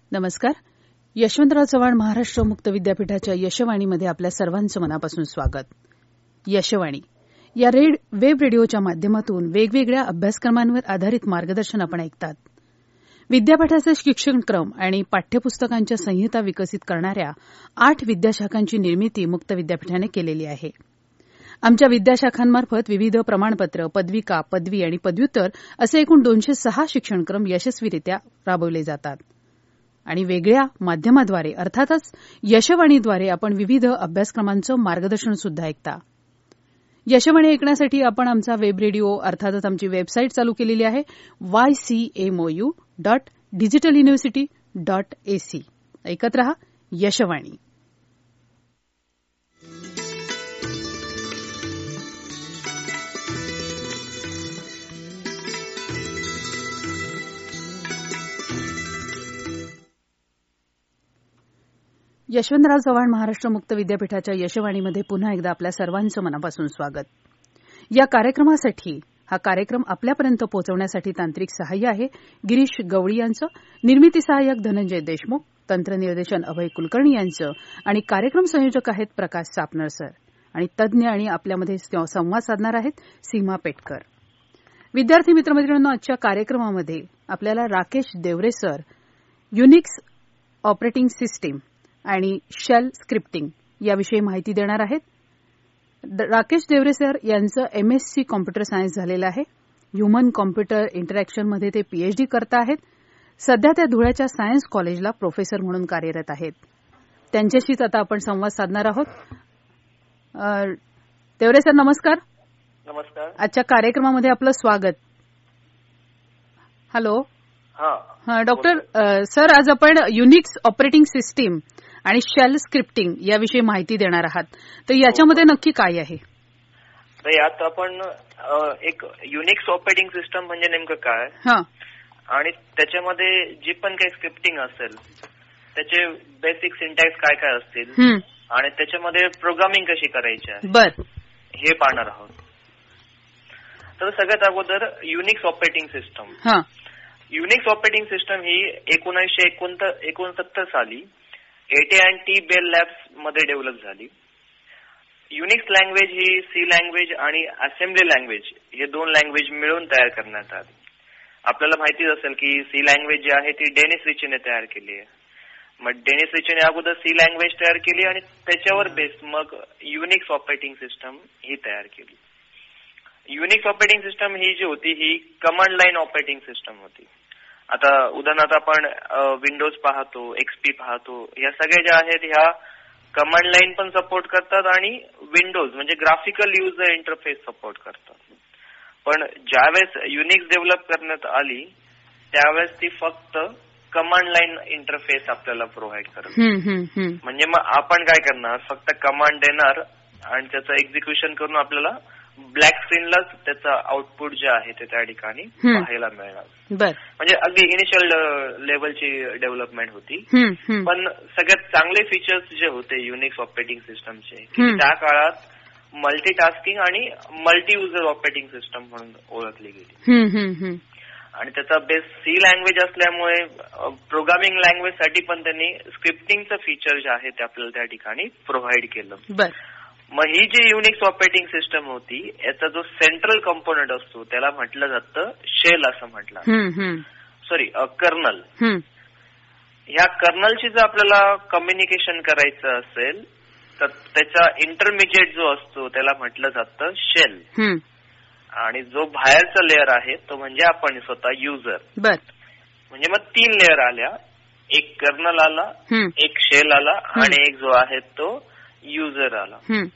नमस्कार. यशवंतराव चव्हाण महाराष्ट्र मुक्त विद्यापीठाच्या यशवाणीमध्ये आपल्या सर्वांचं मनापासून स्वागत. यशवाणी या वेब रेडिओच्या माध्यमातून वेगवेगळ्या अभ्यासक्रमांवर आधारित मार्गदर्शन आपण ऐकतात. विद्यापीठाचे शिक्षणक्रम आणि पाठ्यपुस्तकांच्या संहिता विकसित करणाऱ्या 8 विद्याशाखांची निर्मिती मुक्त विद्यापीठाने केलेली आहे. आमच्या विद्याशाखांमार्फत विविध प्रमाणपत्र, पदविका, पदवी आणि पदव्युत्तर असे एकूण 206 शिक्षणक्रम यशस्वीरित्या राबवले जातात. आणि वेगळ्या माध्यमाद्वारे अर्थातच यशवाणीद्वारे आपण विविध अभ्यासक्रमांचं मार्गदर्शन सुद्धा ऐकता. यशवाणी ऐकण्यासाठी आपण आमचा वेब रेडिओ अर्थातच आमची वेबसाईट चालू केलेली आहे ycmou.digitaluniversity.ac. ऐकत रहा यशवाणी. यशवंतराव चव्हाण महाराष्ट्र मुक्त विद्यापीठाच्या यशवाणीमध्ये पुन्हा एकदा आपल्या सर्वांचं मनापासून स्वागत. या कार्यक्रमासाठी हा कार्यक्रम आपल्यापर्यंत पोहोचवण्यासाठी तांत्रिक सहाय्य आहे गिरीश गवळी यांचं, निर्मिती सहाय्यक धनंजय देशमुख, तंत्रनिर्देशन अभय कुलकर्णी यांचं आणि कार्यक्रम संयोजक आहेत प्रकाश सापनर सर आणि तज्ज्ञ आणि आपल्यामध्ये संवाद साधणार आहेत सीमा पेटकर. विद्यार्थी मित्रमैत्रिणींनो, आजच्या कार्यक्रमामध्ये आपल्याला Rakesh Deore sir Unix operating system आणि शेल स्क्रिप्टिंग याविषयी माहिती देणार आहेत. राकेश देवरे सर यांचं MSc कॉम्प्युटर सायन्स झालेलं आहे. ह्युमन कॉम्प्युटर इंटरॅक्शनमध्ये ते PhD करत आहेत. सध्या त्या धुळ्याच्या सायन्स कॉलेजला प्रोफेसर म्हणून कार्यरत आहेत. त्यांच्याशीच आता आपण संवाद साधणार आहोत. देवरे सर नमस्कार. नमस्कार. आजच्या कार्यक्रमामध्ये आपलं स्वागत. हॅलो. डॉक्टर सर, आज आपण युनिक्स ऑपरेटिंग सिस्टीम आणि शेल स्क्रिप्टिंग याविषयी माहिती देणार आहात. तर याच्यामध्ये नक्की काय आहे? तर यात आपण एक युनिक्स ऑपरेटिंग सिस्टम म्हणजे नेमकं काय आणि त्याच्यामध्ये जी पण काही स्क्रिप्टिंग असेल त्याचे बेसिक सिंटॅक्स काय काय असतील आणि त्याच्यामध्ये प्रोग्रामिंग कशी करायची आहे हे पाहणार आहोत. तर सगळ्यात अगोदर Unix operating system. Unix operating system ही 1969 साली AT&T बेल लॅब्स मध्ये डेव्हलप झाली. युनिक्स लँग्वेज ही सी लँग्वेज आणि असेंब्ली लँग्वेज हे 2 लँग्वेज मिळून तयार करण्यात आली. आपल्याला माहितीच असेल की सी लँग्वेज जी आहे ती डेनिस रिचीने तयार केली आहे. मग डेनिस रिचीने अगोदर सी लँग्वेज तयार केली आणि त्याच्यावर बेस मग युनिक्स ऑपरेटिंग सिस्टम ही तयार केली. युनिक्स ऑपरेटिंग सिस्टम ही जी होती ही कमांड लाईन ऑपरेटिंग सिस्टम होती. आता उदाहरणार्थ आपण विंडोज पाहतो, XP पाहतो, या सगळ्या ज्या आहेत ह्या कमांड लाईन पण सपोर्ट करतात आणि विंडोज म्हणजे ग्राफिकल युजर इंटरफेस सपोर्ट करतात. पण ज्यावेळेस युनिक्स डेव्हलप करण्यात आली त्यावेळेस ती फक्त कमांड लाईन इंटरफेस आपल्याला प्रोव्हाइड करत. म्हणजे मग आपण काय करणार, फक्त कमांड देणार आणि त्याचं एक्झिक्युशन करून आपल्याला ब्लॅक स्क्रीनलाच त्याचा आउटपुट जे आहे ते त्या ठिकाणी पाहायला मिळणार. म्हणजे अगदी इनिशियल लेवलची डेव्हलपमेंट होती. पण सगळ्यात चांगले फीचर्स जे होते युनिक्स ऑपरेटिंग सिस्टमचे त्या काळात मल्टीटास्किंग आणि मल्टी युजर ऑपरेटिंग सिस्टम म्हणून ओळखली गेली. आणि त्याचा बेस सी लँग्वेज असल्यामुळे प्रोग्रामिंग लँग्वेज साठी पण त्यांनी स्क्रिप्टिंगचं फीचर जे आहे ते आपल्याला त्या ठिकाणी प्रोव्हाइड केलं. मग ही जी युनिक्स ऑपरेटिंग सिस्टम होती याचा जो सेंट्रल कंपोनंट असतो त्याला म्हटलं जातं शेल असं म्हटलं, कर्नल. ह्या कर्नलशी जर आपल्याला कम्युनिकेशन करायचं असेल तर त्याचा इंटरमिजिएट जो असतो त्याला म्हटलं जातं शेल. आणि जो बाहेरचा लेअर आहे तो म्हणजे आपण स्वतः युजर. म्हणजे मग 3 लेअर आल्या, एक कर्नल आला, एक शेल आला आणि एक जो आहे तो युजर आला.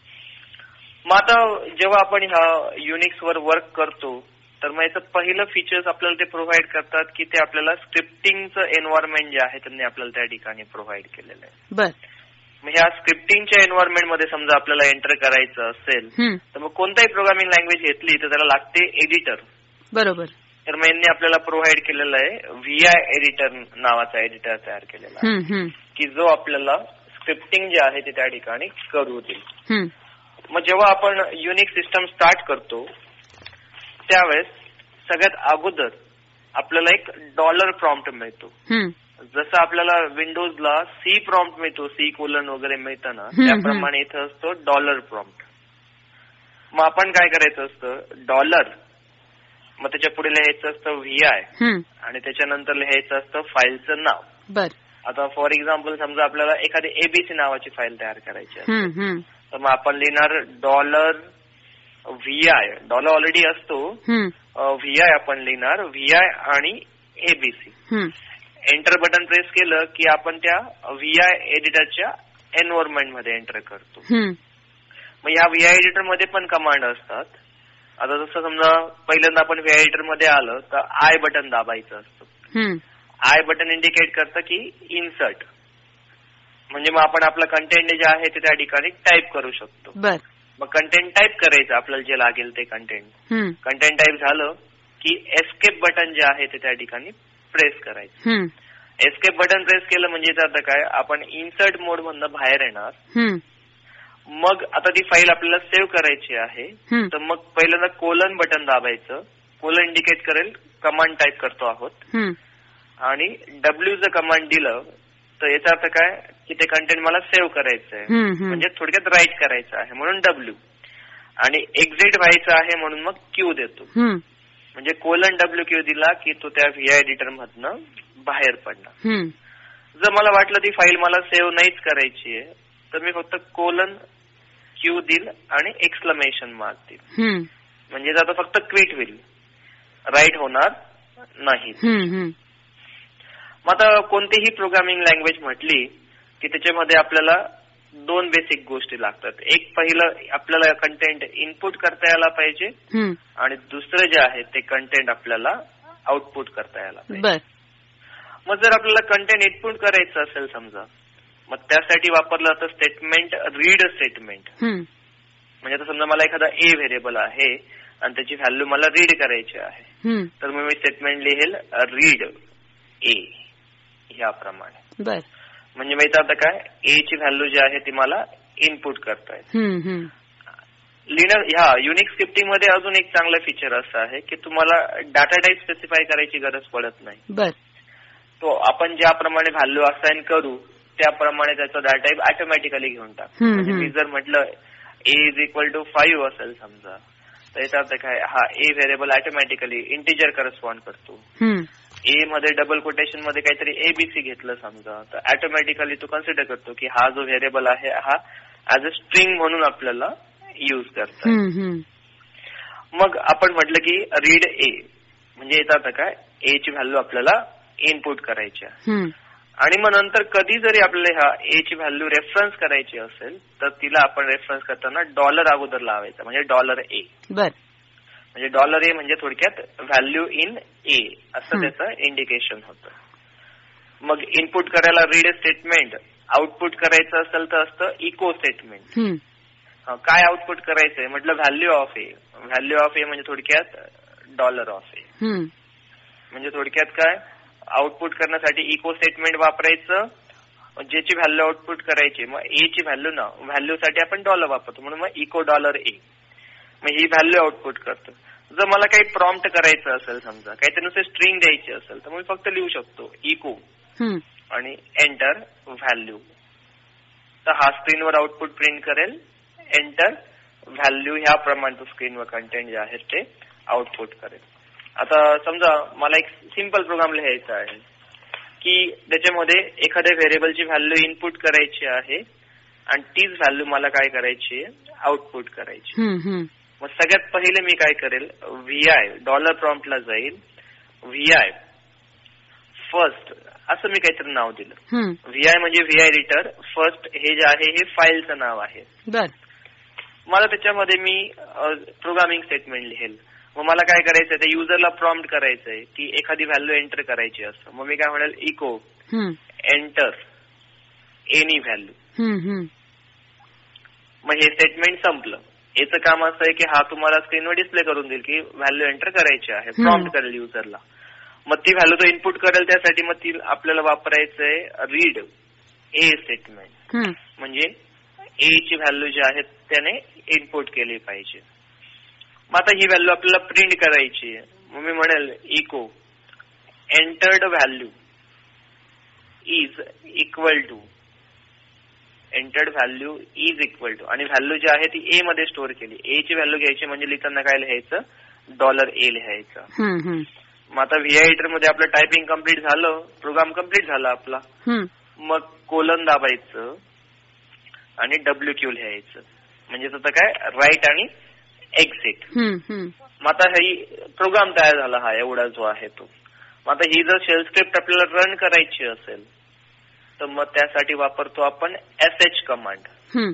मग आता जेव्हा आपण ह्या युनिक्स वर वर्क करतो तर मग याचं पहिलं फीचर्स आपल्याला ते प्रोव्हाइड करतात की ते आपल्याला स्क्रिप्टिंगचं एन्व्हायरमेंट जे आहे त्यांनी आपल्याला त्या ठिकाणी प्रोव्हाइड केलेलं आहे. मग ह्या स्क्रिप्टिंगच्या एन्व्हायरमेंट मध्ये समजा आपल्याला एंटर करायचं असेल तर मग कोणताही प्रोग्रामिंग लँग्वेज घेतली तर त्याला लागते एडिटर. बरोबर. तर मग यांनी आपल्याला प्रोव्हाइड केलेलं आहे VI एडिटर नावाचा एडिटर तयार केलेला आहे की जो आपल्याला स्क्रिप्टिंग जे आहे ते त्या ठिकाणी करू देईल. मग जेव्हा आपण युनिक्स सिस्टम स्टार्ट करतो त्यावेळेस सगळ्यात अगोदर आपल्याला एक डॉलर प्रॉम्प्ट मिळतो. जसं आपल्याला विंडोजला सी प्रॉम्प्ट मिळतो, C: वगैरे मिळतं ना, त्याप्रमाणे इथं असतो डॉलर प्रॉम्प्ट. मग आपण काय करायचं असतं, डॉलर, मग त्याच्या पुढे लिहायचं असतं VI आणि त्याच्यानंतर लिहायचं असतं फाईलचं नाव. आता फॉर एक्झाम्पल समजा आपल्याला एखादी ABC नावाची फाईल तयार करायची असेल, तर मग आपण लिहिणार डॉलर VI, डॉलर ऑलरेडी असतो, VI आपण लिहिणार, VI आणि ABC. एंटर बटन प्रेस केलं की आपण त्या VI एडिटरच्या एन्व्हायरमेंट मध्ये एंटर करतो. मग या VI एडिटर मध्ये पण कमांड असतात. आता जसं समजा पहिल्यांदा आपण VI एडिटर मध्ये आलं तर I बटन दाबायचं असतं. I बटन इंडिकेट करतं की इन्सर्ट, म्हणजे मग आपण आपलं कंटेंट जे आहे ते त्या ठिकाणी टाईप करू शकतो. मग कंटेंट टाईप करायचं आपल्याला जे लागेल ते कंटेंट. कंटेंट टाईप झालं की एस्केप बटन जे आहे ते त्या ठिकाणी प्रेस करायचं. एस्केप बटन प्रेस केलं म्हणजे आता काय, आपण इन्सर्ट मोड मधनं बाहेर येणार. मग आता ती फाईल आपल्याला सेव्ह करायची आहे, तर मग पहिल्यांदा कोलन बटन दाबायचं. कोलन इंडिकेट करेल कमांड टाईप करतो आहोत, आणि W जर कमांड दिलं तर याचा अर्थ काय की ते कंटेंट मला सेव्ह करायचं आहे, म्हणजे थोडक्यात राईट करायचं आहे म्हणून W, आणि एक्झिट व्हायचं आहे म्हणून मग Q देतो. म्हणजे कोलन WQ दिला की तो त्या VI एडिटर मधनं बाहेर पडणार. जर मला वाटलं ती फाईल मला सेव्ह नाहीच करायची आहे तर मी फक्त कोलन Q दिल आणि एक्सक्लेमेशन मार्क दिल, म्हणजे आता फक्त क्विट होईल, राईट होणार नाही. मग आता कोणतीही प्रोग्रामिंग लँग्वेज म्हटली की त्याच्यामध्ये आपल्याला दोन बेसिक गोष्टी लागतात. एक पहिलं आपल्याला कंटेंट इनपुट करता यायला पाहिजे, आणि दुसरं जे आहे ते कंटेंट आपल्याला आउटपुट करता यायला पाहिजे. मग जर आपल्याला कंटेंट इनपुट करायचं असेल समजा, मग त्यासाठी वापरलं जातं स्टेटमेंट रीड स्टेटमेंट. म्हणजे आता समजा मला एखादा A व्हेरिएबल आहे आणि त्याची व्हॅल्यू मला रीड करायची आहे, तर मग मी स्टेटमेंट लिहेल रीड A ह्याप्रमाणे. म्हणजे माहिती आता काय, A ची व्हॅल्यू जी आहे ती मला इनपुट करतायत. ह्या युनिक्स स्क्रिप्टिंग मध्ये अजून एक चांगलं फीचर असं आहे की तुम्हाला डाटा टाईप स्पेसिफाय करायची गरज पडत नाही. तो आपण ज्याप्रमाणे व्हॅल्यू असाइन करू त्याप्रमाणे त्याचा डाटा टाईप ऑटोमॅटिकली घेऊन टाकतो. म्हणजे मी जर म्हटलं A=5 असेल समजा, तर याचा अर्थ काय, हा A variable automatically integer correspond करतो. A मध्ये डबल कोटेशन मध्ये काहीतरी ABC घेतलं समजा, तर ऑटोमॅटिकली तो कन्सिडर करतो की हा जो व्हेरिएबल आहे हा ऍज अ स्ट्रिंग म्हणून आपल्याला यूज करता. मग आपण म्हटलं की रीड A, म्हणजे याचा अर्थ काय, A ची व्हॅल्यू आपल्याला इनपुट करायची आहे. आणि मग नंतर कधी जरी आपल्याला ह्या A ची व्हॅल्यू रेफरन्स करायची असेल तर तिला आपण रेफरन्स करताना डॉलर अगोदर लावायचा, म्हणजे $A. म्हणजे $A म्हणजे थोडक्यात व्हॅल्यू इन A असं त्याचं इंडिकेशन होतं. मग इनपुट करायला रीड स्टेटमेंट, आउटपुट करायचं असेल तर असतं इको स्टेटमेंट. काय आउटपुट करायचंय म्हटलं value of A. Value of A म्हणजे थोडक्यात $A. म्हणजे थोडक्यात काय, आउटपुट करण्यासाठी इको स्टेटमेंट वापरायचं, ज्याची व्हॅल्यू आउटपुट करायची. मग A ची व्हॅल्यू ना, व्हॅल्यू साठी आपण डॉलर वापरतो म्हणून मग इको $A. मग ही व्हॅल्यू आउटपुट करतो. जर मला काही प्रॉम्प्ट करायचं असेल समजा, काहीतरी नुसते स्ट्रिंग द्यायची असेल तर मी फक्त लिहू शकतो इको आणि एंटर व्हॅल्यू. तर हा स्क्रीनवर आउटपुट प्रिंट करेल, एंटर व्हॅल्यू ह्याप्रमाणे तो स्क्रीनवर कंटेंट जे आहे ते आउटपुट करेल. आता समजा मला एक सिंपल प्रोग्राम लिहायचा आहे की त्याच्यामध्ये एखाद्या व्हेरिएबलची व्हॅल्यू इनपुट करायची आहे आणि तीच व्हॅल्यू मला काय करायची आहे, आउटपुट करायची. मग सगळ्यात पहिले मी काय करेल, VI डॉलर प्रॉम्प्टला जाईल, VI फर्स्ट असं मी काहीतरी नाव दिलं. VI म्हणजे VI एडिटर फर्स्ट, हे जे आहे हे फाईलचं नाव आहे. मला त्याच्यामध्ये मी प्रोग्रामिंग स्टेटमेंट लिहेल. मग मला काय करायचंय, त्या युजरला प्रॉम्प्ट करायचंय की एखादी व्हॅल्यू एंटर करायची असतं. मग मी काय म्हणेल इको एंटर एनी व्हॅल्यू. मग हे स्टेटमेंट संपलं. याचं काम असं आहे की हा तुम्हाला स्क्रीनवर डिस्प्ले करून देईल की व्हॅल्यू एंटर करायची आहे, प्रॉम्प्ट करेल युजरला. मग ती व्हॅल्यू तो इनपुट करेल, त्यासाठी मग ती आपल्याला वापरायचंय रीड A स्टेटमेंट. म्हणजे A ची व्हॅल्यू जी आहे त्याने इनपुट केली पाहिजे. मग आता ही व्हॅल्यू आपल्याला प्रिंट करायची आहे. मग मी म्हणेल echo entered value is equal to आणि व्हॅल्यू जी आहे ती ए मध्ये स्टोअर केली. ए ची व्हॅल्यू घ्यायची म्हणजे लिहिताना काय लिहायचं, $A लिहायचं. मग आता व्हीआयटर मध्ये आपलं टायपिंग कम्प्लीट झालं, प्रोग्राम कम्प्लीट झाला आपला. मग कोलन दाबायचं आणि WQ लिहायचं, म्हणजे आता काय राईट आणि एक्झिट. मग आता ही प्रोग्राम तयार झाला हा एवढा जो आहे तो. मग आता ही जर शेल स्क्रिप्ट आपल्याला रन करायची असेल तर मग त्यासाठी वापरतो आपण SH कमांड.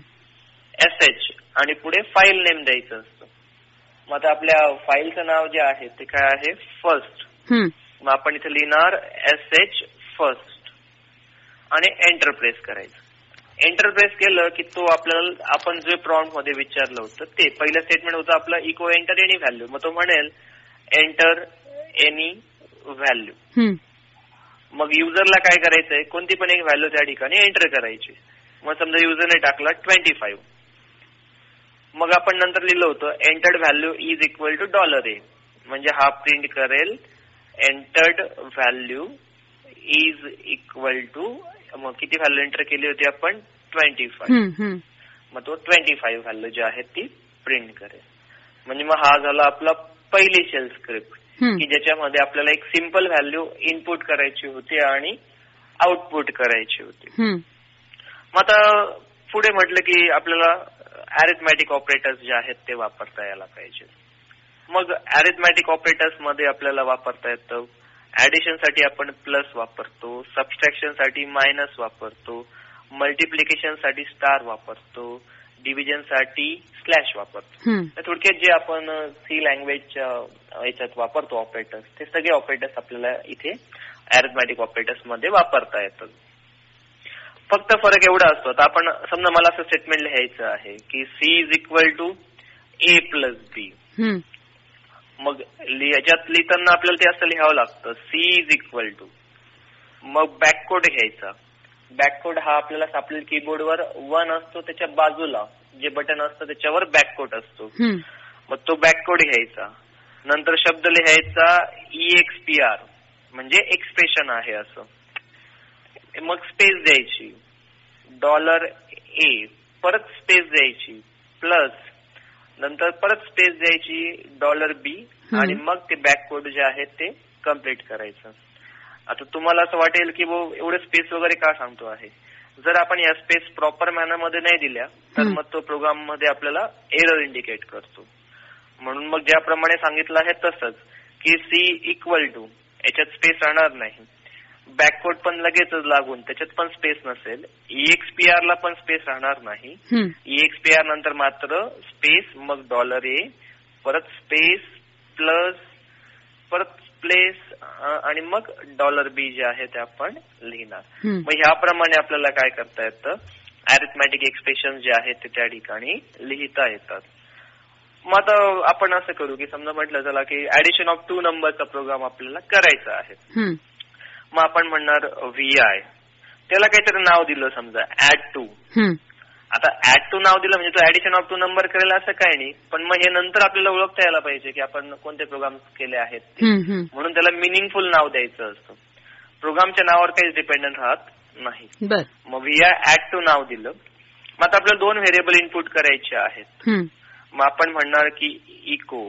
SH आणि पुढे फाईल नेम द्यायचं असतं. मग आता आपल्या फाईलचं नाव जे आहे ते काय आहे, फर्स्ट. मग आपण इथे लिहिणार SH फर्स्ट आणि एंटर प्रेस करायचं. एंटर प्रेस केलं की तो आपल्याला आपण जे प्रॉम्प्ट मध्ये विचारलं होतं ते पहिलं स्टेटमेंट होतं आपलं इको एंटर एनी व्हॅल्यू. मग तो म्हणेल एंटर एनी व्हॅल्यू. मग युजरला काय करायचंय, कोणती पण एक व्हॅल्यू त्या ठिकाणी एंटर करायची. मग समजा युजरने टाकला 25. मग आपण नंतर लिहिलं होतं entered value is equal to $A, म्हणजे हा प्रिंट करेल entered value is equal to, मग किती व्हॅल्यू एंटर केली होती आपण, 25. मग तो 25 व्हॅल्यू जी आहे ती प्रिंट करेल. म्हणजे मग हा झाला आपला पहिली शेल स्क्रिप्ट की ज्याच्यामध्ये आपल्याला एक सिंपल व्हॅल्यू इनपुट करायची होती आणि आउटपुट करायची होती. मग आता पुढे म्हटलं की आपल्याला अरिथमॅटिक ऑपरेटर्स जे आहेत ते वापरता यायला पाहिजे. मग अरिथमॅटिक ऑपरेटर्स मध्ये आपल्याला वापरता येतं, ऍडिशन साठी आपण प्लस वापरतो, सबस्ट्रॅक्शन साठी मायनस वापरतो, मल्टिप्लिकेशन साठी स्टार वापरतो, डिव्हिजन साठी स्लॅश वापरतो. थोडक्यात जे आपण सी लँग्वेजच्या याच्यात वापरतो ऑपरेटर्स, ते सगळे ऑपरेटर्स आपल्याला इथे अरिथमॅटिक ऑपरेटर्स मध्ये वापरता येतात. फक्त फरक एवढा असतो, आता आपण समजा मला असं स्टेटमेंट लिहायचं आहे की C is equal to A plus B. मग याच्यात लिहिताना आपल्याला ते असं लिहावं लागतं C इज इक्वल टू, मग बॅककोड घ्यायचा. बॅककोड हा आपल्याला सापडेल कीबोर्डवर 1 असतो, त्याच्या बाजूला जे बटन असतं त्याच्यावर बॅककोड असतो. मग तो बॅककोड घ्यायचा. नंतर शब्द लिहायचा EXPR, म्हणजे एक्सप्रेशन आहे असं. मग स्पेस द्यायची, $A, परत स्पेस द्यायची, प्लस, नंतर परत स्पेस द्यायची $B, आणि मग ते बॅककोड जे आहे ते कम्प्लीट करायचं. आता तुम्हाला असं वाटेल की एवढं स्पेस वगैरे का सांगतो आहे. जर आपण या स्पेस प्रॉपर मॅनर मध्ये नाही दिल्या तर मग तो प्रोग्राम मध्ये आपल्याला एरर इंडिकेट करतो. म्हणून मग ज्याप्रमाणे सांगितलं आहे तसंच की C इक्वल टू, याच्यात स्पेस राहणार नाही, बॅककोड पण लगेचच लागून त्याच्यात पण स्पेस नसेल, EXPR ला पण स्पेस राहणार नाही, EXPR नंतर मात्र स्पेस, मग $A, परत स्पेस, प्लस, परत प्लेस, आणि मग $B जे आहे ते आपण लिहिणार. मग ह्याप्रमाणे आपल्याला काय करता येतं, अरिथमॅटिक एक्सप्रेशन जे आहेत ते त्या ठिकाणी लिहिता येतात. मग आता आपण असं करू की समजा म्हटलं चला की ऍडिशन ऑफ 2 नंबरचा प्रोग्राम आपल्याला करायचा आहे. मग आपण म्हणणार VI, त्याला काहीतरी नाव दिलं समजा add to. आता add to नाव दिलं म्हणजे तो ऍडिशन ऑफ 2 नंबर करेल असं काही नाही, पण मग हे नंतर आपल्याला ओळखता यायला पाहिजे की आपण कोणते प्रोग्राम केले आहेत ते, म्हणून त्याला मिनिंगफुल नाव द्यायचं असतं. प्रोग्रामच्या नावावर काहीच डिपेंडंट राहत नाही. मग VI add to नाव दिलं. मग आता आपल्याला 2 व्हेरिएबल इनपुट करायचे आहेत. मग आपण म्हणणार की इको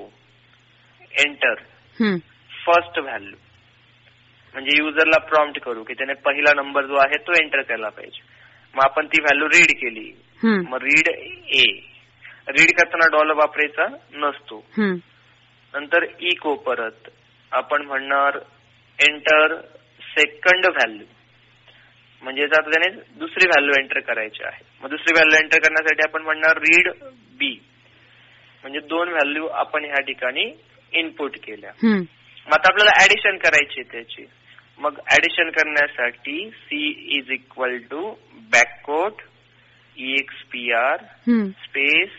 एंटर फर्स्ट व्हॅल्यू, म्हणजे युजरला प्रॉम्प्ट करू की त्याने पहिला नंबर जो आहे तो एंटर केला पाहिजे. मग आपण ती व्हॅल्यू रीड केली, मग रीड A. रीड करताना डॉलर वापरायचा नसतो. नंतर इको, परत आपण म्हणणार एंटर सेकंड व्हॅल्यू, म्हणजे आता त्याने दुसरी व्हॅल्यू एंटर करायची आहे. मग दुसरी व्हॅल्यू एंटर करण्यासाठी आपण म्हणणार रीड B, म्हणजे 2 व्हॅल्यू आपण ह्या ठिकाणी इनपुट केल्या. मग आता आपल्याला ऍडिशन करायची त्याची. मग ऍडिशन करण्यासाठी C is equal to backquote EXPR space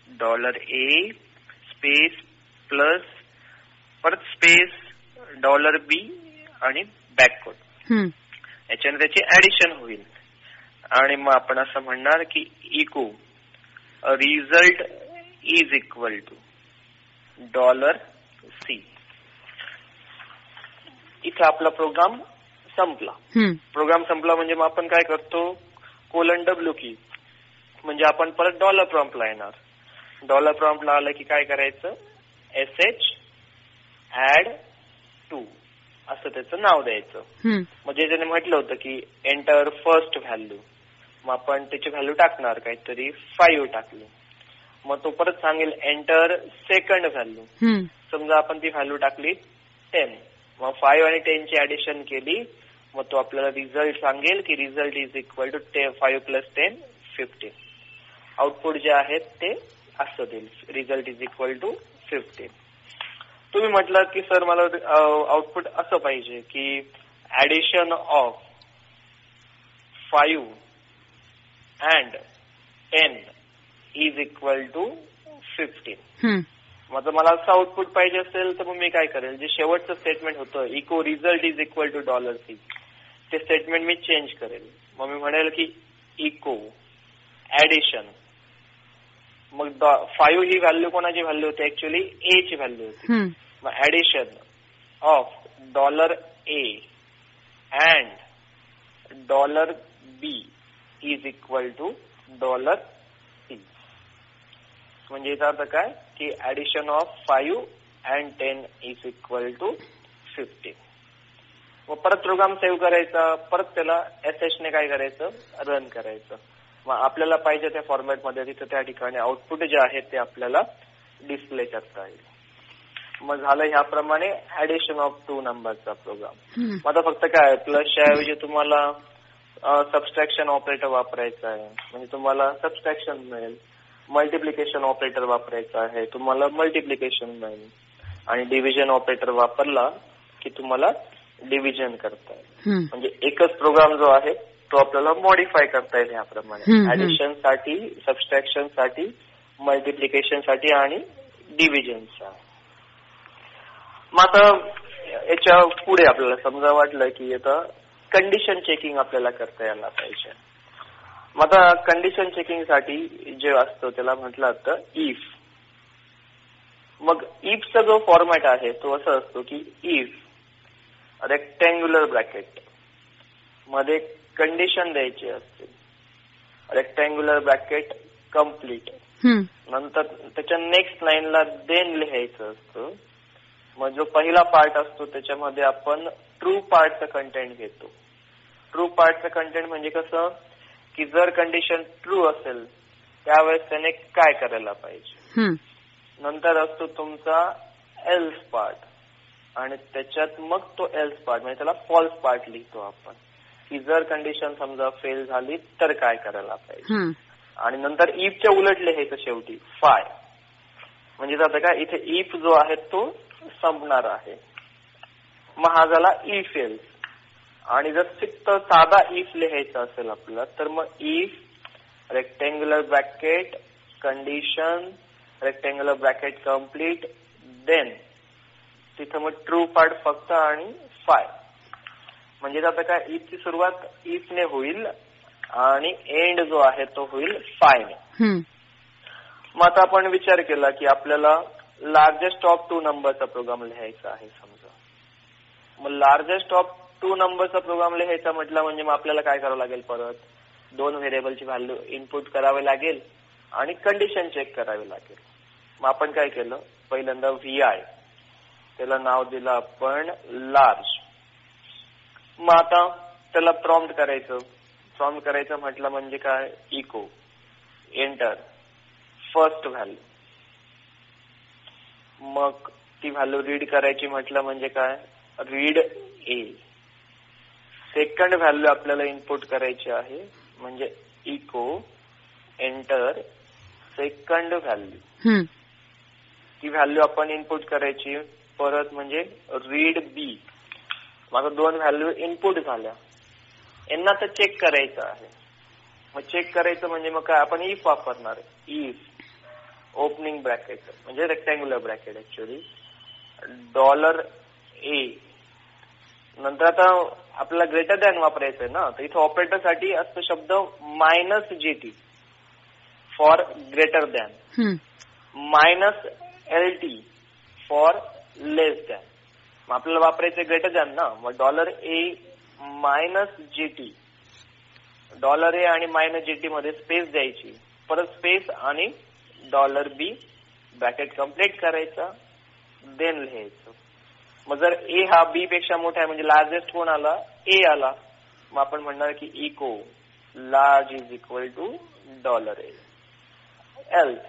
$A space plus परत स्पेस $B आणि बॅककोड, याच्याने त्याची ऍडिशन होईल. आणि मग आपण असं म्हणणार की echo result is equal to $C. इथे आपला प्रोग्राम संपला. प्रोग्राम संपला म्हणजे मग आपण काय करतो, $W की म्हणजे आपण परत डॉलर प्रॉम्प्टला येणार. डॉलर प्रॉम्प्टला आलं की काय करायचं, SH add 2 असं त्याचं नाव द्यायचं. म्हणजे त्याने म्हटलं होतं की एंटर फर्स्ट व्हॅल्यू, मग आपण त्याची व्हॅल्यू टाकणार, काहीतरी 5 टाकली. मग तो परत सांगेल एंटर सेकंड व्हॅल्यू. समजा आपण ती व्हॅल्यू टाकली 10, मग 5 आणि 10 ची ऍडिशन केली, मग तो आपल्याला रिझल्ट सांगेल की result is equal to 5 + 10 15. Output जे आहेत ते असं देईल, रिझल्ट इज इक्वल टू 15. तुम्ही म्हटलं की सर मला आउटपुट असं पाहिजे की addition of 5 and 10 is equal to 15. मग मला असं आउटपुट पाहिजे असेल तर मग मी काय करेल, जे शेवटचं स्टेटमेंट होतं echo result is equal to $C, ते स्टेटमेंट मी चेंज करेल. मग मी म्हणेल की इको ऍडिशन, मग 5 ही व्हॅल्यू कोणाची व्हॅल्यू होती, ऍक्च्युअली A ची व्हॅल्यू होती. मग addition of $A and $B is equal to $C. म्हणजे याचा अर्थ काय की addition of 5 and 10 is equal to 15. मग परत प्रोग्राम सेव्ह करायचा, परत त्याला SH ने काय करायचं, रन करायचं. मग आपल्याला पाहिजे त्या फॉर्मॅटमध्ये तिथं त्या ठिकाणी आउटपुट जे आहे ते आपल्याला डिस्प्ले करता येईल. मग झालं ह्याप्रमाणे ऍडिशन ऑफ 2 नंबरचा प्रोग्राम. मग आता फक्त काय, प्लसच्या ऐवजी तुम्हाला सबस्ट्रॅक्शन ऑपरेटर वापरायचा आहे, म्हणजे तुम्हाला सबस्ट्रॅक्शन मिळेल. मल्टिप्लिकेशन ऑपरेटर वापरायचा आहे, तुम्हाला मल्टिप्लिकेशन मिळेल. आणि डिव्हिजन ऑपरेटर वापरला की तुम्हाला डिव्हिजन करता येईल. म्हणजे एकच प्रोग्राम जो आहे तो आपल्याला मॉडिफाय करता येईल ह्याप्रमाणे, ऍडिशन साठी, सबस्ट्रॅक्शन साठी, मल्टिप्लिकेशन साठी आणि डिव्हिजनचा. मग आता याच्या पुढे आपल्याला समजा वाटलं की आता कंडिशन चेकिंग आपल्याला करता यायला पाहिजे. मग आता कंडिशन चेकिंग साठी जे असतं त्याला म्हटलं जातं इफ. मग इफचा जो फॉर्मॅट आहे तो असा असतो की इफ रेक्टँग्युलर ब्रॅकेट मध्ये कंडिशन द्यायची असते, रेक्टँग्युलर ब्रॅकेट कम्प्लीट, नंतर त्याच्या नेक्स्ट लाईनला देन लिहायचं असतं. मग जो पहिला पार्ट असतो त्याच्यामध्ये आपण ट्रू पार्टचं कंटेंट घेतो. ट्रू पार्टचं कंटेंट म्हणजे कसं की जर कंडिशन ट्रू असेल त्यावेळेस त्याने काय करायला पाहिजे. नंतर असतो तुमचा एल्स पार्ट, आणि त्याच्यात मग तो एल्स पार्ट म्हणजे त्याला फॉल्स पार्ट लिहितो आपण, की जर कंडिशन समजा फेल झाली तर काय करायला पाहिजे. आणि नंतर इफच्या उलट लिहायचं शेवटी फाय, म्हणजे जातं काय इथे इफ जो आहे तो संपणार आहे. मग हा झाला इफ एल्स. आणि जर फक्त साधा इफ लिहायचा असेल आपल्याला तर मग if rectangular bracket condition rectangular bracket complete then तिथं मग ट्रू पार्ट फक्त आणि फाय. म्हणजे आता काय इफची सुरुवात इफने होईल आणि एंड जो आहे तो होईल फायने. मग आता आपण विचार केला की आपल्याला लार्जेस्ट ऑफ 2 नंबरचा प्रोग्राम लिहायचा आहे समजा. मग लार्जेस्ट ऑफ 2 नंबरचा प्रोग्राम लिहायचा म्हटलं म्हणजे मग आपल्याला काय करावं लागेल, परत 2 व्हेरिएबलची व्हॅल्यू इनपुट करावे लागेल आणि कंडिशन चेक करावी लागेल. मग आपण काय केलं, पहिल्यांदा VI त्याला नाव दिलं आपण लार्ज. मग आता त्याला प्रॉम्प्ट करायचं. प्रॉम्प्ट करायचं म्हटलं म्हणजे काय, इको एंटर फर्स्ट व्हॅल्यू. मग ती व्हॅल्यू रीड करायची म्हटलं म्हणजे काय, रीड A. सेकंड व्हॅल्यू आपल्याला इनपुट करायची आहे म्हणजे इको एंटर सेकंड व्हॅल्यू. ती व्हॅल्यू आपण इनपुट करायची परत म्हणजे रीड B. माझा 2 व्हॅल्यू इनपुट झाल्या, यांना तर चेक करायचं आहे. मग चेक करायचं म्हणजे मग काय, आपण इफ वापरणार. इफ ओपनिंग ब्रॅकेट म्हणजे रेक्टँग्युलर ब्रॅकेट ऍक्च्युअली $A. नंतर आता आपल्याला ग्रेटर दॅन वापरायचंय ना, तर इथे ऑपरेटर साठी असतो शब्द -GT for greater than, -LT for less than. मग आपल्याला वापरायचे ग्रेटर दॅन ना, मग $A मायनस GT, $A आणि मायनस GT मध्ये स्पेस द्यायची, परत स्पेस आणि $B ब्रॅकेट कम्प्लीट करायचा, देन लिहायचं. मग जर A हा B पेक्षा मोठा आहे म्हणजे लार्जेस्ट कोण आला, A आला, मग आपण म्हणणार की echo large is equal to $A. Else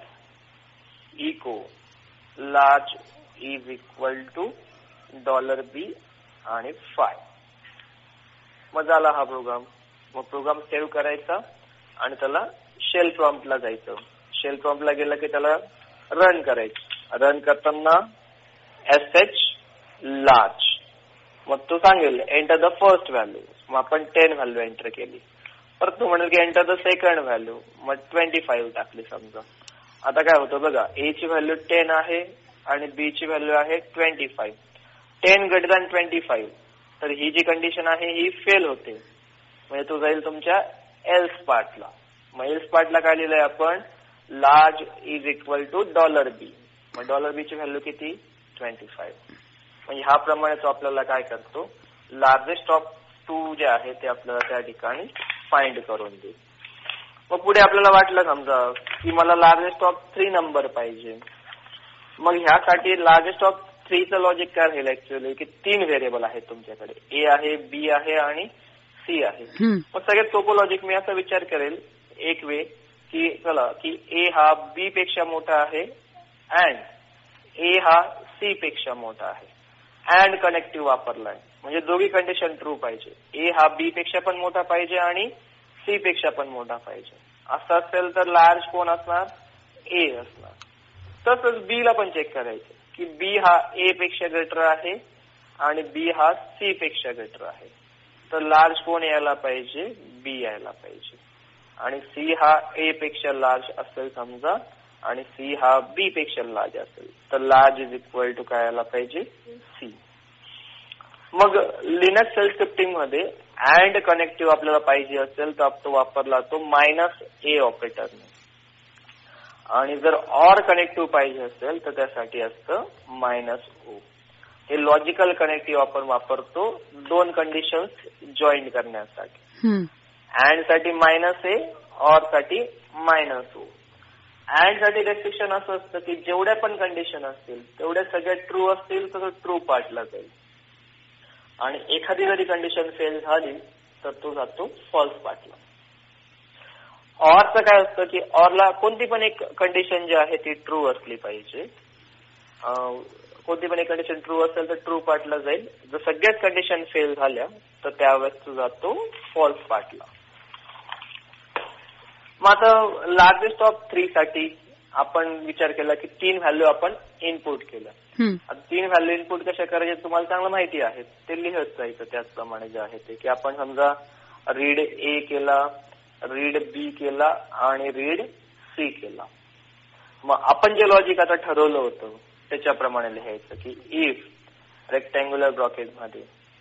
echo large is equal to $B आणि 5. मग झाला हा प्रोग्राम. मग प्रोग्राम सेव्ह करायचा आणि त्याला शेल प्रॉम्प्टला जायचं. शेल प्रॉम्प्टला गेलं की त्याला रन करायचं. रन करताना SH लार्ज, मग तो सांगेल एंटर द फर्स्ट व्हॅल्यू. मग आपण 10 व्हॅल्यू एंटर केली. परत तो म्हणेल की एंटर द सेकंड व्हॅल्यू, मग 25 टाकली समजा. आता काय होतं बघा, A ची व्हॅल्यू 10 आहे आणि B ची व्हॅल्यू आहे 25. 10 ग्रेटर दॅन 25, तर ही जी कंडिशन आहे ही फेल होते, म्हणजे तो जाईल तुमच्या एल्स पार्टला. मग एल्स पार्टला काय लिहिलंय आपण, large is equal to $B. मग $B ची व्हॅल्यू किती, 25. म्हणजे ह्या प्रमाणे तो आपल्याला काय करतो, लार्जेस्ट ऑफ 2 जे आहे ते आपल्याला त्या ठिकाणी फाइंड करून देईल. मग पुढे आपल्याला वाटलं समजा की मला लार्जेस्ट ऑफ 3 नंबर पाहिजे. मग ह्यासाठी लार्जेस्ट ऑफ 3चं लॉजिक काय राहील ऍक्च्युअली, की 3 व्हेरिएबल आहेत तुमच्याकडे, A आहे, B आहे आणि C आहे. मग सगळ्यात सोपं लॉजिक मी असा विचार करेल एक वे की चला की A हा B पेक्षा मोठा आहे अँड A हा C पेक्षा मोठा आहे. अँड कनेक्टिव्ह वापरलाय म्हणजे दोघी कंडिशन ट्रू पाहिजे. A हा B पेक्षा पण मोठा पाहिजे आणि C पेक्षा पण मोठा पाहिजे. असं असेल तर लार्ज कोण असणार, A असणार. तसंच B ला पण चेक करायचं की B हा A पेक्षा ग्रेटर आहे आणि B हा C पेक्षा ग्रेटर आहे. तर लार्ज कोण यायला पाहिजे, B यायला पाहिजे. आणि C हा A पेक्षा लार्ज असेल समजा आणि C हा B पेक्षा लार्ज असेल तर लार्ज इज इक्वल टू काय यायला पाहिजे, C. मग लिनक्स शेल स्क्रिप्टिंग मध्ये अँड कनेक्टिव्ह आपल्याला पाहिजे असेल तर तो वापरला तो -A ऑपरेटरने. आणि जर ऑर कनेक्टिव्ह पाहिजे असेल तर त्यासाठी असतं -O. हे लॉजिकल कनेक्टिव्ह आपण वापरतो 2 कंडिशन्स जॉईन करण्यासाठी. अँड साठी -A, ऑर साठी -O. अँड साठी रेस्ट्रिक्शन असं असतं की जेवढ्या पण कंडिशन असतील तेवढ्या सगळ्या ट्रू असतील तर ट्रू पार्टला जाईल आणि एखादी जरी कंडिशन फेल झाली तर तो जातो फॉल्स पार्टला. ऑरचं काय असतं की ऑरला कोणती पण एक कंडिशन जी आहे ती ट्रू असली पाहिजे. कोणती पण एक कंडिशन ट्रू असेल तर ट्रू पार्टला जाईल. जर सगळ्याच कंडिशन फेल झाल्या तर त्यावेळेस तो जातो फॉल्स पार्टला. मग आता लार्जेस्ट ऑफ 3 साठी आपण विचार केला की 3 व्हॅल्यू आपण इनपुट केलं. आता 3 व्हॅल्यू इनपुट कशा करायचे तुम्हाला चांगलं माहिती आहे, ते लिहत जायचं त्याचप्रमाणे जे आहे ते की आपण समजा रीड A केला, रीड B केला आणि रीड C केला. मग आपण जे लॉजिक आता ठरवलं होतं त्याच्याप्रमाणे लिहायचं की इफ रेक्टँग्युलर ब्रॉकेट मध्ये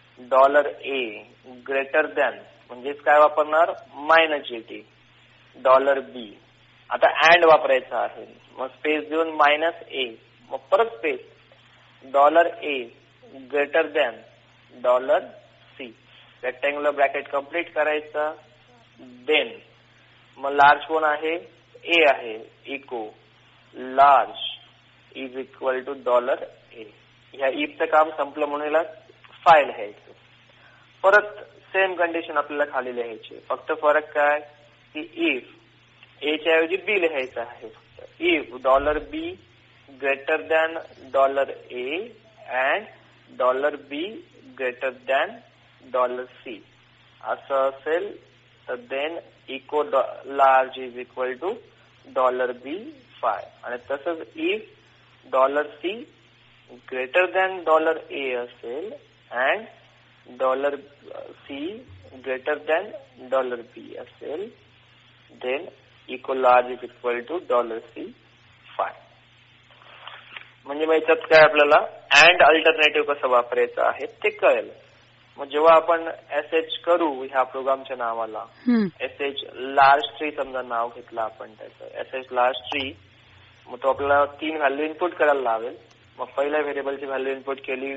$A ग्रेटर दॅन म्हणजेच काय वापरणार -GT $B. आता अँड वापरायचा आहे मग स्पेस देऊन -A, मग परत space $A greater than $C. Rectangular bracket complete करायचा. देन मग लार्ज कोण आहे, A आहे, echo large is equal to $A. ह्या इफचं काम संपलं म्हणून याला फाईल लिहायचं. परत सेम कंडिशन आपल्याला खाली लिहायची, फक्त फरक काय की इफ A च्या ऐवजी B लिहायचं आहे. If $B greater than $A and $B greater than $C असं असेल तर then echo large is equal to $B 5. आणि तसंच if $C greater than $A असेल and $C greater than $B असेल then echo large is equal to $C 5. म्हणजे मग याच्यात काय आपल्याला अँड अल्टरनेटिव्ह कसं वापरायचं आहे ते कळेल. मग जेव्हा आपण SH करू ह्या प्रोग्रामच्या नावाला, SH लार्ज ट्री समजा नाव घेतलं आपण त्याचं SH लार्ज ट्री, मग तो आपल्याला 3 व्हॅल्यू इनपुट करायला लावेल. मग पहिल्या व्हेरिएबलची व्हॅल्यू इनपुट केली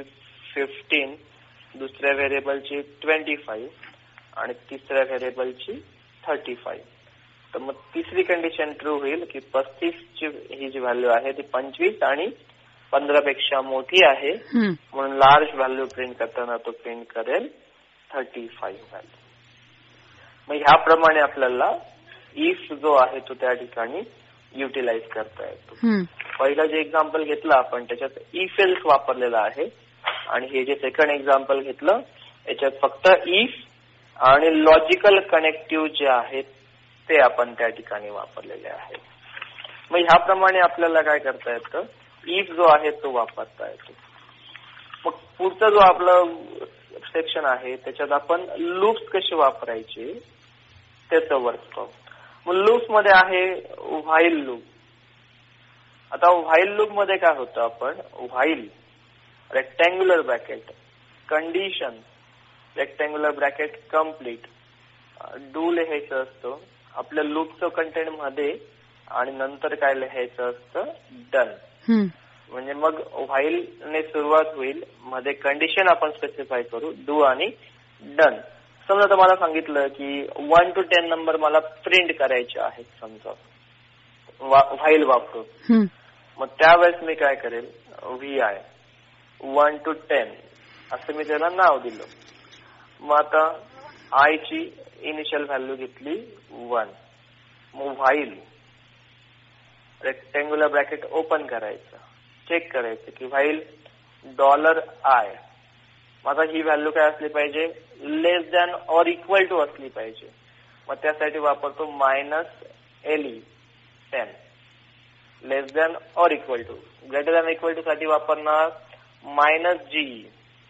15, दुसऱ्या व्हेरिएबलची 25 आणि तिसऱ्या व्हेरिएबलची 35. तर मग तिसरी कंडिशन ट्रू होईल की 35ची ही जी व्हॅल्यू आहे ती 25 आणि 15 पेक्षा मोठी आहे, म्हणून लार्ज व्हॅल्यू प्रिंट करताना तो प्रिंट करेल 35 व्हॅल्यू. मग ह्याप्रमाणे आपल्याला इफ जो आहे तो त्या ठिकाणी युटिलाइज करता येतो. पहिलं जे एक्झाम्पल घेतलं आपण त्याच्यात इफ एल्स वापरलेला आहे आणि हे जे सेकंड एक्झाम्पल घेतलं याच्यात फक्त इफ आणि लॉजिकल कनेक्टिव्ह जे आहेत ते आपण त्या ठिकाणी वापरलेले आहेत. मग ह्याप्रमाणे आपल्याला काय करता येतं, इफ जो आहे तो वापरता येतो. मग पुढचा जो आपलं सेक्शन आहे त्याच्यात आपण लूप्स कसे वापरायचे त्याचं वर्क पाहू. मग लूप्स मध्ये आहे व्हाईल लूप. आता व्हाईल लूप मध्ये काय होतं, आपण while rectangular bracket condition rectangular bracket complete do लिहायचं असतं आपल्या लूपचं कंटेंट मध्ये आणि नंतर काय लिहायचं असतं डन. म्हणजे मग व्हाईल ने सुरुवात होईल, मध्ये कंडिशन आपण स्पेसिफाय करू डू आणि डन. समजा तुम्हाला सांगितलं की 1 to 10 नंबर मला प्रिंट करायचे आहेत समजा व्हाईल वापरून, मग त्यावेळेस मी काय करेल VI 1 to 10 असं मी त्याला नाव दिलं. मग आता आय ची इनिशियल व्हॅल्यू घेतली 1. मग व्हाईल रेक्टँग्युलर ब्रॅकेट ओपन करायचं, चेक करायचं की व्हाईल $i. माझा ही व्हॅल्यू काय असली पाहिजे, less than or equal to असली पाहिजे. मग त्यासाठी वापरतो -LE 10. Less than or equal to, greater than equal to साठी वापरणार -GE.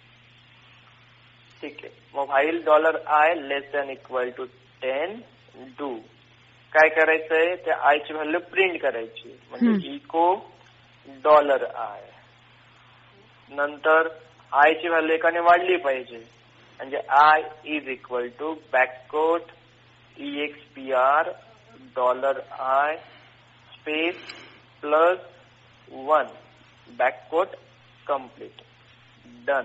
ठीक आहे. मग while $i less than equal to 10 do. काय करायचंय, त्या आय ची व्हॅल्यू प्रिंट करायची म्हणजे इको $i. नंतर आय ची व्हॅल्यू एकाने वाढली पाहिजे म्हणजे I is equal to backquote EXPR $i space +1 backquote complete done.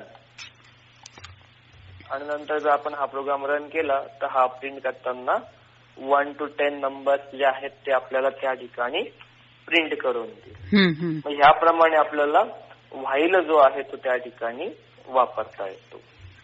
आणि नंतर जर आपण हा प्रोग्राम रन केला तर हा प्रिंट करताना 1 to 10 नंबर्स जे आहेत ते आपल्याला त्या ठिकाणी प्रिंट करून देईल. मग ह्याप्रमाणे आपल्याला व्हाईल जो आहे तो त्या ठिकाणी वापरता येतो.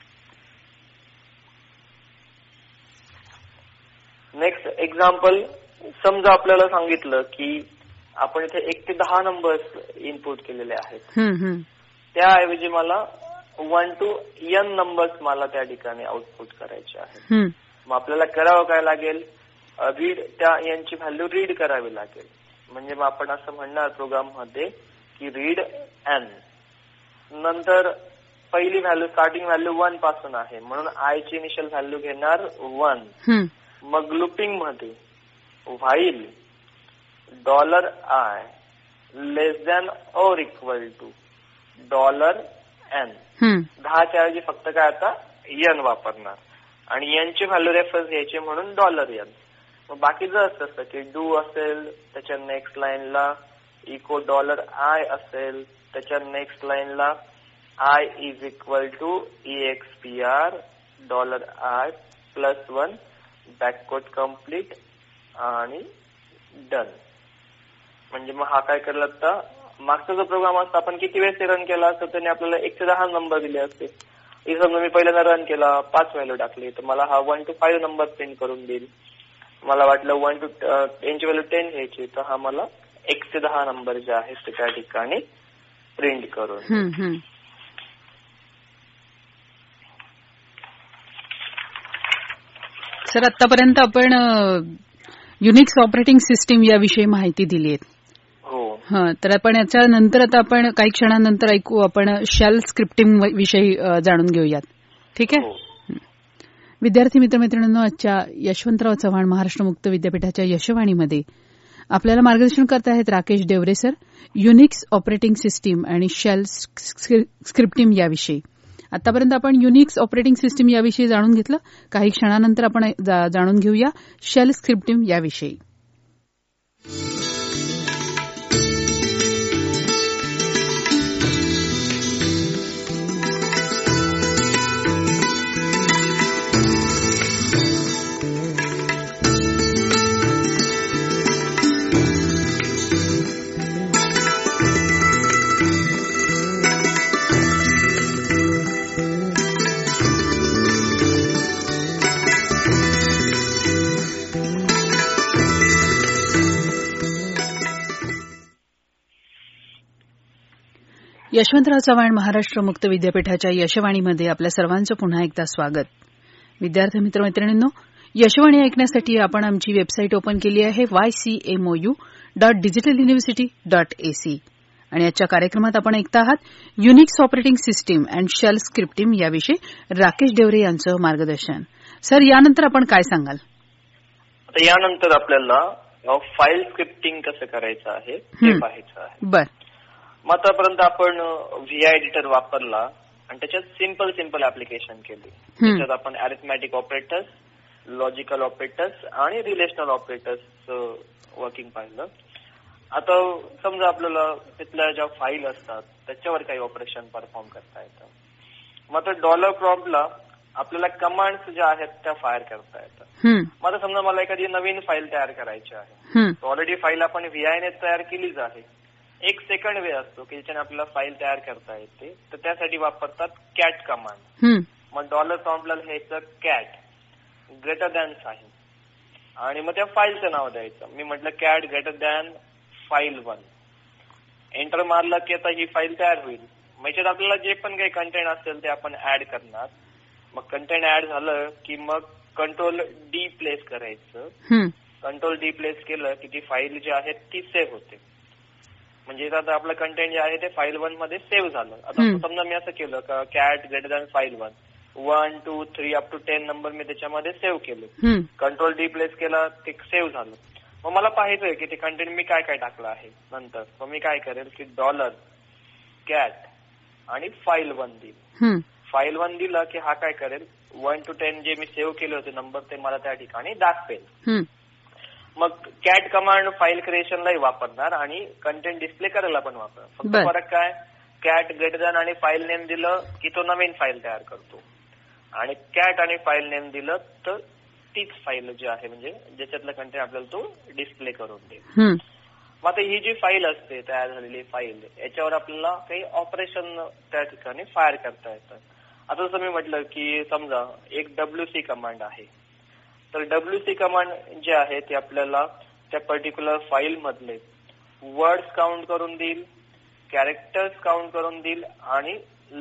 नेक्स्ट एक्झाम्पल, समजा आपल्याला सांगितलं की आपण इथे 1 ते 10 नंबर्स इनपुट केलेले आहेत, त्याऐवजी मला 1 to n नंबर्स मला त्या ठिकाणी आउटपुट करायचे आहेत. मग आपल्याला करावं काय लागेल, रीड त्या यांची व्हॅल्यू रीड करावी लागेल. म्हणजे मग आपण असं म्हणणार प्रोग्राम मध्ये की रीड n. नंतर पहिली व्हॅल्यू स्टार्टिंग व्हॅल्यू 1 पासून आहे म्हणून आय ची इनिशियल व्हॅल्यू घेणार 1. मग लुपिंग मध्ये while $i less than or equal to $n. 10 च्या ऐवजी फक्त काय आता n वापरणार आणि n ची व्हॅल्यू रेफरन्स घ्यायची म्हणून $n. मग बाकीचं असतं की डू असेल त्याच्या नेक्स्ट लाईनला इको $i असेल, त्याच्या नेक्स्ट लाईनला I is equal to EXPR $i +1 backquote complete आणि डन. म्हणजे मग हा काय केला असता, मागचा जो प्रोग्राम असता आपण किती वेळेस रन केला असता त्याने आपल्याला 1 ते 10 नंबर दिले असते. समजा मी पहिल्यांदा रन केला 5 व्हॅल्यू टाकली तर मला हा 1 to 5 नंबर प्रिंट करून देईल. मला वाटलं 1 to 10 ची व्हॅल्यू 10 घ्यायची तर हा मला 1 ते 10 नंबर जे आहेत ते त्या ठिकाणी प्रिंट करून. सर आतापर्यंत आपण युनिक्स ऑपरेटिंग सिस्टीम याविषयी माहिती दिली आहे. तर आपण याच्या नंतर आता आपण काही क्षणांनंतर ऐकू आपण शेल स्क्रिप्टिंग विषयी जाणून घेऊयात. ठीक आहे. विद्यार्थी मित्रमैत्रिणींनो, आजच्या यशवंतराव चव्हाण महाराष्ट्र मुक्त विद्यापीठाच्या यशवाणीमध्ये आपल्याला मार्गदर्शन करत आहेत Rakesh Deore sir Unix operating system आणि शेल स्क्रिप्टिंग याविषयी. आतापर्यंत आपण युनिक्स ऑपरेटिंग सिस्टीम याविषयी जाणून घेतलं. काही क्षणानंतर आपण जाणून घेऊया शेल स्क्रिप्टिंग याविषयी. यशवंतराव चव्हाण महाराष्ट्र मुक्त विद्यापीठाच्या यशवाणीमध्ये आपल्या सर्वांचं पुन्हा एकदा स्वागत. विद्यार्थी मित्रमैत्रिणींनो, यशवाणी ऐकण्यासाठी आपण आमची वेबसाईट ओपन केली आहे ycmou.digitaluniversity.ac आणि आजच्या कार्यक्रमात आपण ऐकता आहात Unix operating system and shell scripting याविषयी राकेश डेवरे यांचं मार्गदर्शन. सर, यानंतर आपण काय सांगाल? यानंतर आपल्याला फाईल स्क्रिप्टिंग कसं करायचं आहे ते पाहायचं आहे. बर. मग आतापर्यंत आपण व्हीआय एडिटर वापरला आणि त्याच्यात सिंपल ऍप्लिकेशन केली. त्याच्यात आपण अरिथमॅटिक ऑपरेटर्स, लॉजिकल ऑपरेटर्स आणि रिलेशनल ऑपरेटर्स वर्किंग पाहिलं. आता समजा आपल्याला तिथल्या ज्या फाईल असतात त्याच्यावर काही ऑपरेशन परफॉर्म करता येतं. मग आता डॉलर प्रॉम्प्टला आपल्याला कमांड्स ज्या आहेत त्या फायर करता येतात. मग आता समजा मला एखादी नवीन फाईल तयार करायची आहे. ऑलरेडी फाईल आपण व्हीआयने तयार केलीच आहे. एक सेकंड वे असतो की ज्याच्याने आपल्याला फाईल तयार करता येते, तर त्यासाठी वापरतात कॅट कमांड. मग डॉलर प्रॉम्प्टला लिहायचं कॅट ग्रेटर दॅन साइन आणि मग त्या फाईलचं नाव द्यायचं. मी म्हटलं cat greater than file1. Enter मारलं की आता ही फाईल तयार होईल. मग याच्यात आपल्याला जे पण काही कंटेंट असेल ते आपण ऍड करणार. मग कंटेंट ऍड झालं की मग कंट्रोल डी प्लेस करायचं. कंट्रोल डी प्लेस केलं की ती फाईल जी आहे ती सेव्ह होते. म्हणजे आता आपलं कंटेंट जे आहे ते फाईल1 मध्ये सेव्ह झालं. आता समजा मी असं केलं का cat greater than file one 1, 2, 3 up to 10 number मी त्याच्यामध्ये सेव्ह केले. कंट्रोल डी प्लेस केला, ते सेव्ह झालं. मग मला पाहायचंय की ते कंटेंट मी काय काय टाकलं आहे नंतर. मग मी काय करेल की डॉलर कॅट आणि फाईल1 देईल. फाईल1 दिलं की हा काय करेल 1 to 10 जे मी सेव्ह केले होते नंबर ते मला त्या ठिकाणी दाखवेल. मग कॅट कमांड फाईल क्रिएशनलाही वापरणार आणि कंटेंट डिस्प्ले करायला पण वापरणार. फक्त फरक काय, कॅट ग्रेटर दॅन आणि फाईल नेम दिलं की तो नवीन फाईल तयार करतो आणि कॅट आणि फाईल नेम दिलं तर तीच फाईल जी आहे म्हणजे ज्याच्यातलं कंटेंट आपल्याला तो डिस्प्ले करून देईल. मग आता ही जी फाईल असते तयार झालेली फाईल, याच्यावर आपल्याला काही ऑपरेशन त्या ठिकाणी फायर करता येतं. आता जसं मी म्हटलं की समजा एक WC कमांड आहे, तर WC कमांड जे आहे ते आपल्याला त्या पर्टिक्युलर फाईल मधले वर्ड्स काउंट करून देईल, कॅरेक्टर्स काउंट करून देईल आणि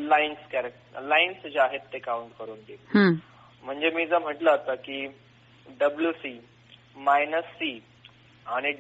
लाईन्स जे आहेत ते काउंट करून देईल. म्हणजे मी जर म्हटलं आता की WC -C आणि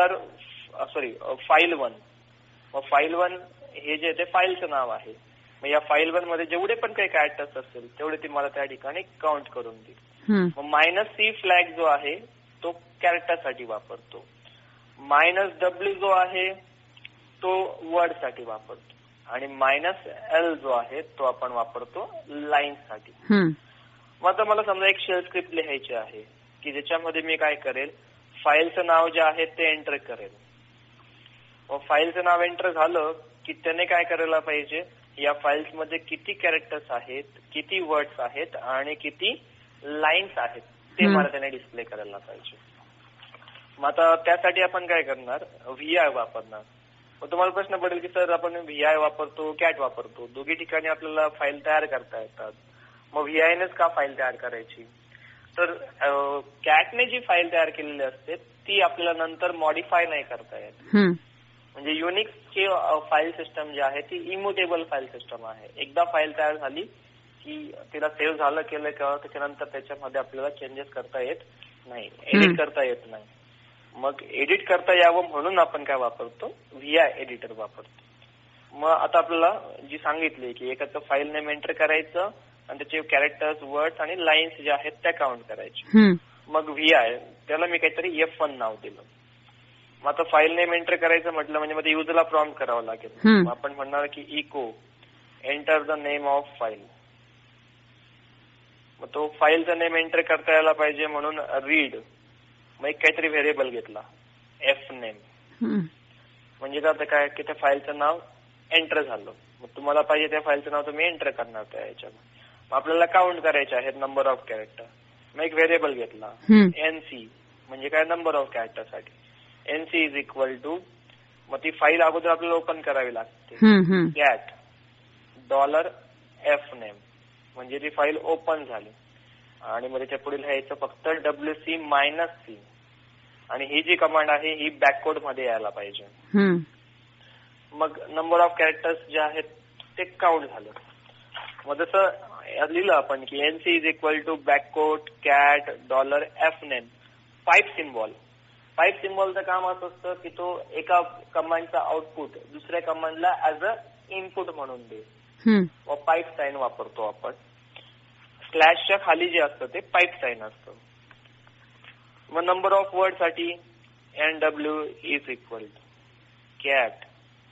फाईल1. मग फाईल1 हे जे ते फाईलचं नाव आहे. मग या फाईल1 मध्ये जेवढे पण काही कॅरेक्टर्स असतील तेवढे ती मला त्या ठिकाणी काउंट करून देईल. मग -C फ्लॅग जो आहे तो कॅरेक्टर साठी वापरतो. -W जो आहे तो वर्ड साठी वापरतो आणि -L जो आहे तो आपण वापरतो लाईन्स साठी. मग आता मला समजा एक शेल स्क्रिप्ट लिहायची आहे की ज्याच्यामध्ये मी काय करेल, फाईलचं नाव जे आहे ते एंटर करेल. मग फाईलचं नाव एंटर झालं की त्याने काय करायला पाहिजे, या फाईल्स मध्ये किती कॅरेक्टर्स आहेत, किती वर्ड्स आहेत आणि किती लाईन्स आहेत ते मला त्याने डिस्प्ले करायला पाहिजे. मग आता त्यासाठी आपण काय करणार, व्हीआय वापरणार. मग तुम्हाला प्रश्न पडेल की सर आपण व्हीआय वापरतो, कॅट वापरतो, दोघी ठिकाणी आपल्याला फाईल तयार करता येतात, मग व्हीआयनेच का फाईल तयार करायची? तर कॅटने जी फाईल तयार केलेली असते ती आपल्याला नंतर मॉडिफाय नाही करता येत. म्हणजे युनिक्सची फाईल सिस्टम जी आहे ती इम्युटेबल फाईल सिस्टम आहे. एकदा फाईल तयार झाली की तिला सेव्ह झालं केलं का त्याच्यानंतर त्याच्यामध्ये आपल्याला चेंजेस करता येत नाही, एडिट करता येत नाही. मग एडिट करता यावं म्हणून आपण काय वापरतो, व्हीआय एडिटर वापरतो. मग आता आपल्याला जी सांगितली की एखादं फाईल नेम एंटर करायचं आणि त्याचे कॅरेक्टर्स, वर्ड्स आणि लाईन्स जे आहेत त्या काउंट करायचे. मग व्हीआय त्याला मी काहीतरी F1 नाव दिलं. मग आता फाईल नेम एंटर करायचं म्हटलं म्हणजे मध्ये युजरला प्रॉम्प्ट करावं लागेल. आपण म्हणणार की echo enter the name of file. मग तो फाईलचा नेम एंटर करता यायला पाहिजे म्हणून रीड, मग एक काहीतरी व्हेरिएबल घेतला F नेम. म्हणजे आता काय की त्या फाईलचं नाव एंटर झालं. मग तुम्हाला पाहिजे त्या फाईलचं नाव तुम्ही एंटर करणार त्या याच्यात. मग आपल्याला काउंट करायचे आहेत नंबर ऑफ कॅरेक्टर. मग एक व्हेरिएबल घेतला NC, म्हणजे काय नंबर ऑफ कॅरेक्टर साठी. NC इज इक्वल टू, मग ती फाईल अगोदर आपल्याला ओपन करावी लागते, कॅट $F नेम, म्हणजे ती फाईल ओपन झाली आणि मग त्याच्या पुढे लिहायचं फक्त WC -C आणि ही जी कमांड आहे ही बॅककोड मध्ये यायला पाहिजे. मग नंबर ऑफ कॅरेक्टर्स जे आहेत ते काउंट झालं. मग जसं लिहिलं आपण की NC is equal to backquote cat $f_name pipe symbol. Pipe सिम्बॉलचं काम असं असतं की तो एका कमांडचा आउटपुट दुसऱ्या कमांडला ऍज अ इनपुट म्हणून दे. व पाईप साईन वापरतो आपण. स्लॅशच्या खाली जे असतं ते पाईप साईन असतं. मग नंबर ऑफ वर्ड साठी NW is equal to cat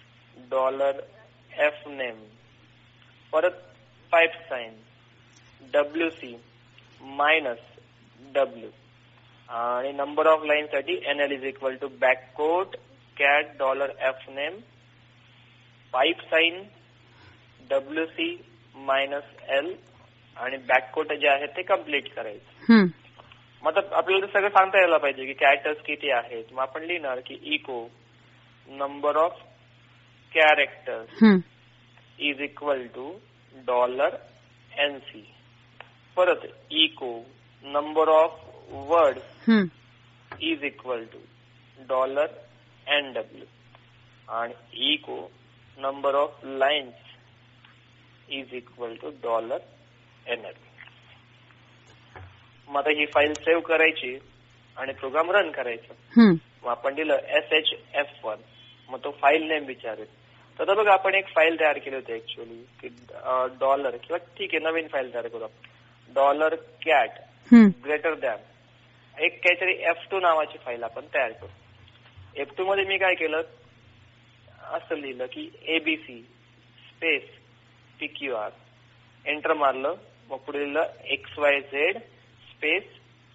$f_name परत pipe sign WC minus W आणि नंबर ऑफ लाईन साठी NL is equal to backquote cat $f_name pipe sign WC minus L आणि बॅककोट जे आहे ते कम्प्लीट करायचं. मग आपल्याला सगळं सांगता यायला पाहिजे की कॅरेक्टर्स किती आहेत. मग आपण लिहिणार की echo number of characters is equal to $NC परत echo number of words is equal to $NW आणि echo number of lines is equal to $NL. मग आता ही फाईल सेव्ह करायची आणि प्रोग्राम रन करायचा. मग आपण दिलं SHF1 मग तो फाईल नेम विचारेल. तर बघा आपण एक फाईल तयार केली होती ऍक्च्युअली की डॉलर किंवा ठीक आहे नवीन फाईल तयार करू आपण $cat ग्रेटर दॅन एक काहीतरी F2 नावाची फाईल आपण तयार करू. F2 मध्ये मी काय केलं असं लिहिलं की ABC स्पेस PQR एंटर मारलं. मग पुढे लिहिलं XYZ स्पेस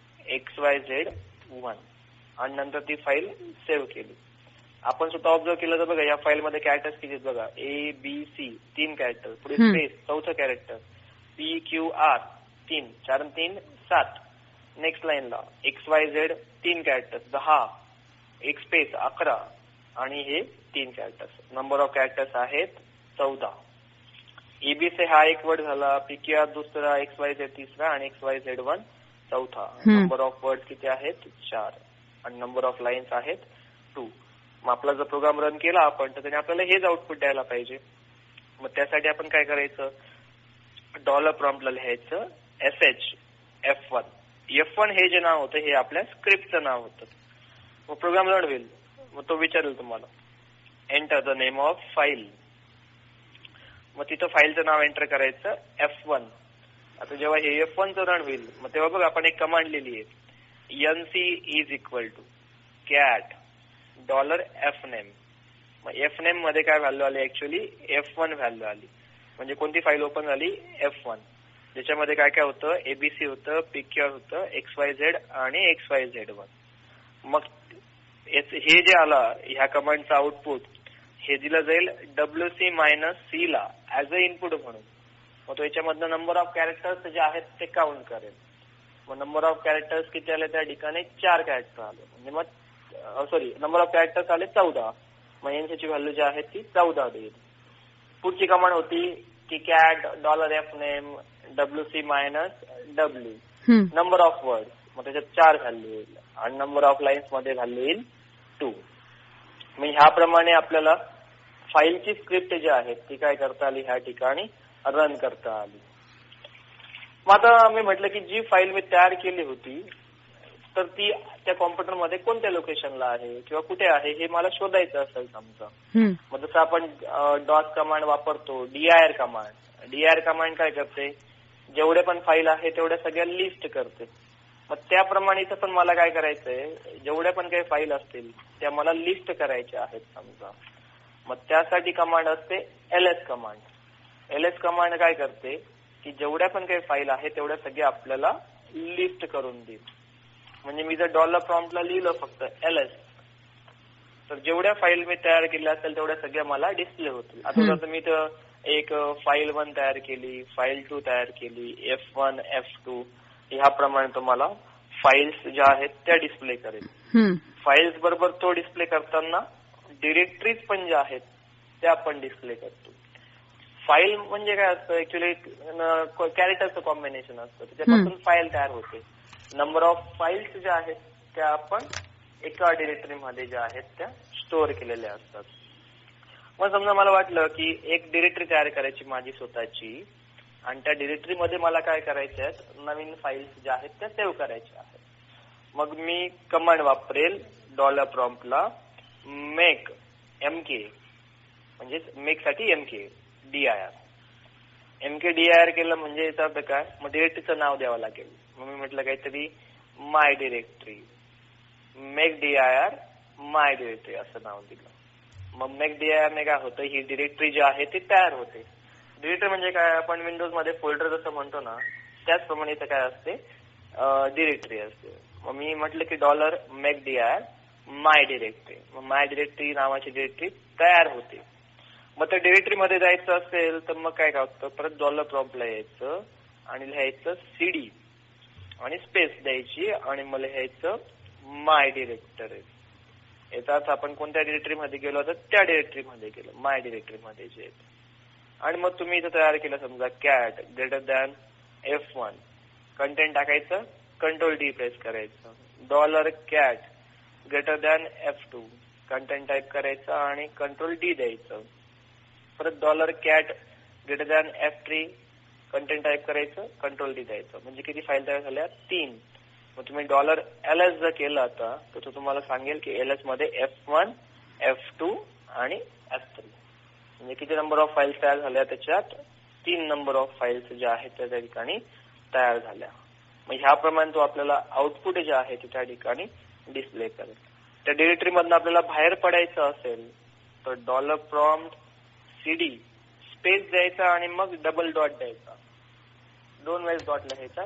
XYZ1 आणि नंतर ती फाईल सेव्ह केली. आपण स्वतः ऑब्झर्व केलं तर बघा या फाईल मध्ये कॅरेक्टर्स किती बघा ABC 3 कॅरेक्टर पुढे स्पेस चौथं कॅरेक्टर PQR 3 4 3 7 नेक्स्ट लाईनला XYZ 3 कॅरेक्टर्स 10 एक स्पेस 11 आणि हे 3 कॅरेक्टर्स. नंबर ऑफ कॅरेक्टर्स आहेत 14. ABC हा एक वर्ड झाला PQR दुसरा XYZ तिसरा आणि XYZ1 चौथा. नंबर ऑफ वर्ड किती आहेत 4 आणि नंबर ऑफ लाईन्स आहेत 2. मग आपला जर प्रोग्राम रन केला आपण तर त्याने आपल्याला हेच आउटपुट द्यायला पाहिजे. मग त्यासाठी आपण काय करायचं डॉलर प्रॉम्प्टला लिहायचं SHF1. F1 हे जे नाव होतं हे आपल्या स्क्रिप्टचं नाव होतं. मग प्रोग्राम रन होईल. मग तो विचारेल तुम्हाला enter the name of file. मग तिथं फाईलचं नाव एंटर करायचं F1. आता जेव्हा हे F1चं रन होईल मग तेव्हा बघ आपण एक कमांड लिहिली आहे NC is equal to cat $f_name. मग F_name मध्ये काय व्हॅल्यू आली ऍक्च्युअली F1 व्हॅल्यू आली. म्हणजे कोणती फाईल ओपन झाली F1 ज्याच्यामध्ये काय काय होतं ABC होतं PQR होतं XYZ आणि XYZ1. मग हे जे आला ह्या कमांडचं आउटपुट हे दिलं जाईल WC मायनस C ला ऍज अ इनपुट म्हणून. मग तो याच्यामधनं नंबर ऑफ कॅरेक्टर्स जे आहेत ते काउंट करेल. मग नंबर ऑफ कॅरेक्टर्स किती आले त्या ठिकाणी 4 कॅरेक्टर आले. म्हणजे मग सॉरी नंबर ऑफ कॅरेक्टर्स आले 14. मग यांची व्हॅल्यू जी आहे ती 14 देईल. पुढची कमांड होती की cat $f_name WC minus W number of word. मग त्याच्यात 4 व्हॅल्यू येईल आणि नंबर ऑफ लाईन्स मध्ये व्हॅल्यू येईल 2. मग ह्याप्रमाणे आपल्याला फाईलची स्क्रिप्ट जी आहे ती काय करता आली ह्या ठिकाणी रन करता आली. मग आता मी म्हटलं की जी फाईल मी तयार केली होती तर ती त्या कॉम्प्युटरमध्ये कोणत्या लोकेशनला आहे किंवा कुठे आहे हे मला शोधायचं असेल समजा. मग जसं आपण डॉट कमांड वापरतो dir कमांड. dir कमांड काय करते जेवढे पण फाईल आहे तेवढ्या सगळ्या लिस्ट करते. मग त्याप्रमाणे इथं पण मला काय करायचंय जेवढ्या पण काही फाईल असतील त्या मला लिस्ट करायच्या आहेत समजा. मग त्यासाठी कमांड असते ls कमांड. ls कमांड काय करते की जेवढ्या पण काही फाईल आहे तेवढ्या सगळ्या आपल्याला लिस्ट करून देईल. म्हणजे मी जर डॉलर प्रॉम्प्टला लिहिलं फक्त ls तर जेवढ्या फाईल मी तयार केल्या असेल तेवढ्या सगळ्या मला डिस्प्ले होतील. आता मी तर एक फाईल 1 तयार केली फाईल 2 तयार केली F1 F2 ह्याप्रमाणे तुम्हाला फाईल्स ज्या आहेत त्या डिस्प्ले करेल. फाईल्स बरोबर तो डिस्प्ले करताना डिरेक्टरीज पण ज्या आहेत त्या आपण डिस्प्ले करतो. फाईल म्हणजे काय असतं ऍक्च्युली कॅरेक्टरचं कॉम्बिनेशन असतं त्याच्यापासून फाईल तयार होते. नंबर ऑफ फाईल्स ज्या आहेत त्या आपण एका डिरेक्टरीमध्ये ज्या आहेत त्या स्टोअर केलेल्या असतात. मग समजा मला वाटलं की एक डिरेक्टरी तयार करायची माझी स्वतःची, आणि त्या डिरेक्टरीमध्ये मला काय करायचे आहेत, नवीन फाईल्स ज्या आहेत त्या सेव्ह करायच्या आहेत. मग मी कमांड वापरेल $प्रॉम्प्टला मेक MK, म्हणजे मेक साठी MKDIR. MKDIR केलं म्हणजे याचा अर्थ काय, मग डिरेक्टरीचं नाव द्यावं लागेल. मग मी म्हटलं काहीतरी my directory, make DIR my directory असं नाव दिलं. मग मेक DIR ने काय होतं, ही डिरेक्टरी जी आहे ती तयार होते. डिरेक्टरी म्हणजे काय, आपण विंडोज मध्ये फोल्डर जसं म्हणतो ना, त्याचप्रमाणे इथं काय असते, डिरेक्टरी असते. मग मी म्हटलं की $मेक DIR माय डिरेक्टरी, मग माय डिरेक्टरी नावाची डिरेक्टरी तयार होते. मग त्या डिरेक्टरीमध्ये जायचं असेल तर मग काय होतं, परत $प्रॉम्प्टला यायचं आणि लिहायचं CD आणि स्पेस द्यायची आणि मला लिहायचं माय डिरेक्टरी. याचाच आपण कोणत्या डिरेक्टरीमध्ये गेलो तर त्या डिरेक्टरीमध्ये गेलो, माय डिरेक्टरीमध्ये जे. आणि मग तुम्ही इथं तयार केलं समजा कॅट F1, कंटेंट टाकायचं, Ctrl+D प्रेस करायचं, $cat F2, कंटेंट टाईप करायचं आणि Ctrl+D द्यायचं. परत $cat F3, कंटेंट टाईप करायचं, Ctrl+D द्यायचं. म्हणजे किती फाईल तयार झाल्या, 3. मग तुम्ही $LS जर केलं आता तर तो तुम्हाला सांगेल की LS मध्ये F1, F2 आणि F3, म्हणजे किती नंबर ऑफ फाईल्स तयार झाल्या, त्याच्यात 3 नंबर ऑफ फाईल्स ज्या आहेत त्या त्या ठिकाणी तयार झाल्या. मग ह्याप्रमाणे तो आपल्याला आउटपुट जे आहे ते त्या ठिकाणी डिस्प्ले करेल. त्या डिरेक्टरीमधून आपल्याला बाहेर पडायचं असेल तर $prompt CD स्पेस द्यायचा आणि मग डबल डॉट द्यायचा, 2 वेळेस डॉट लिहायचा,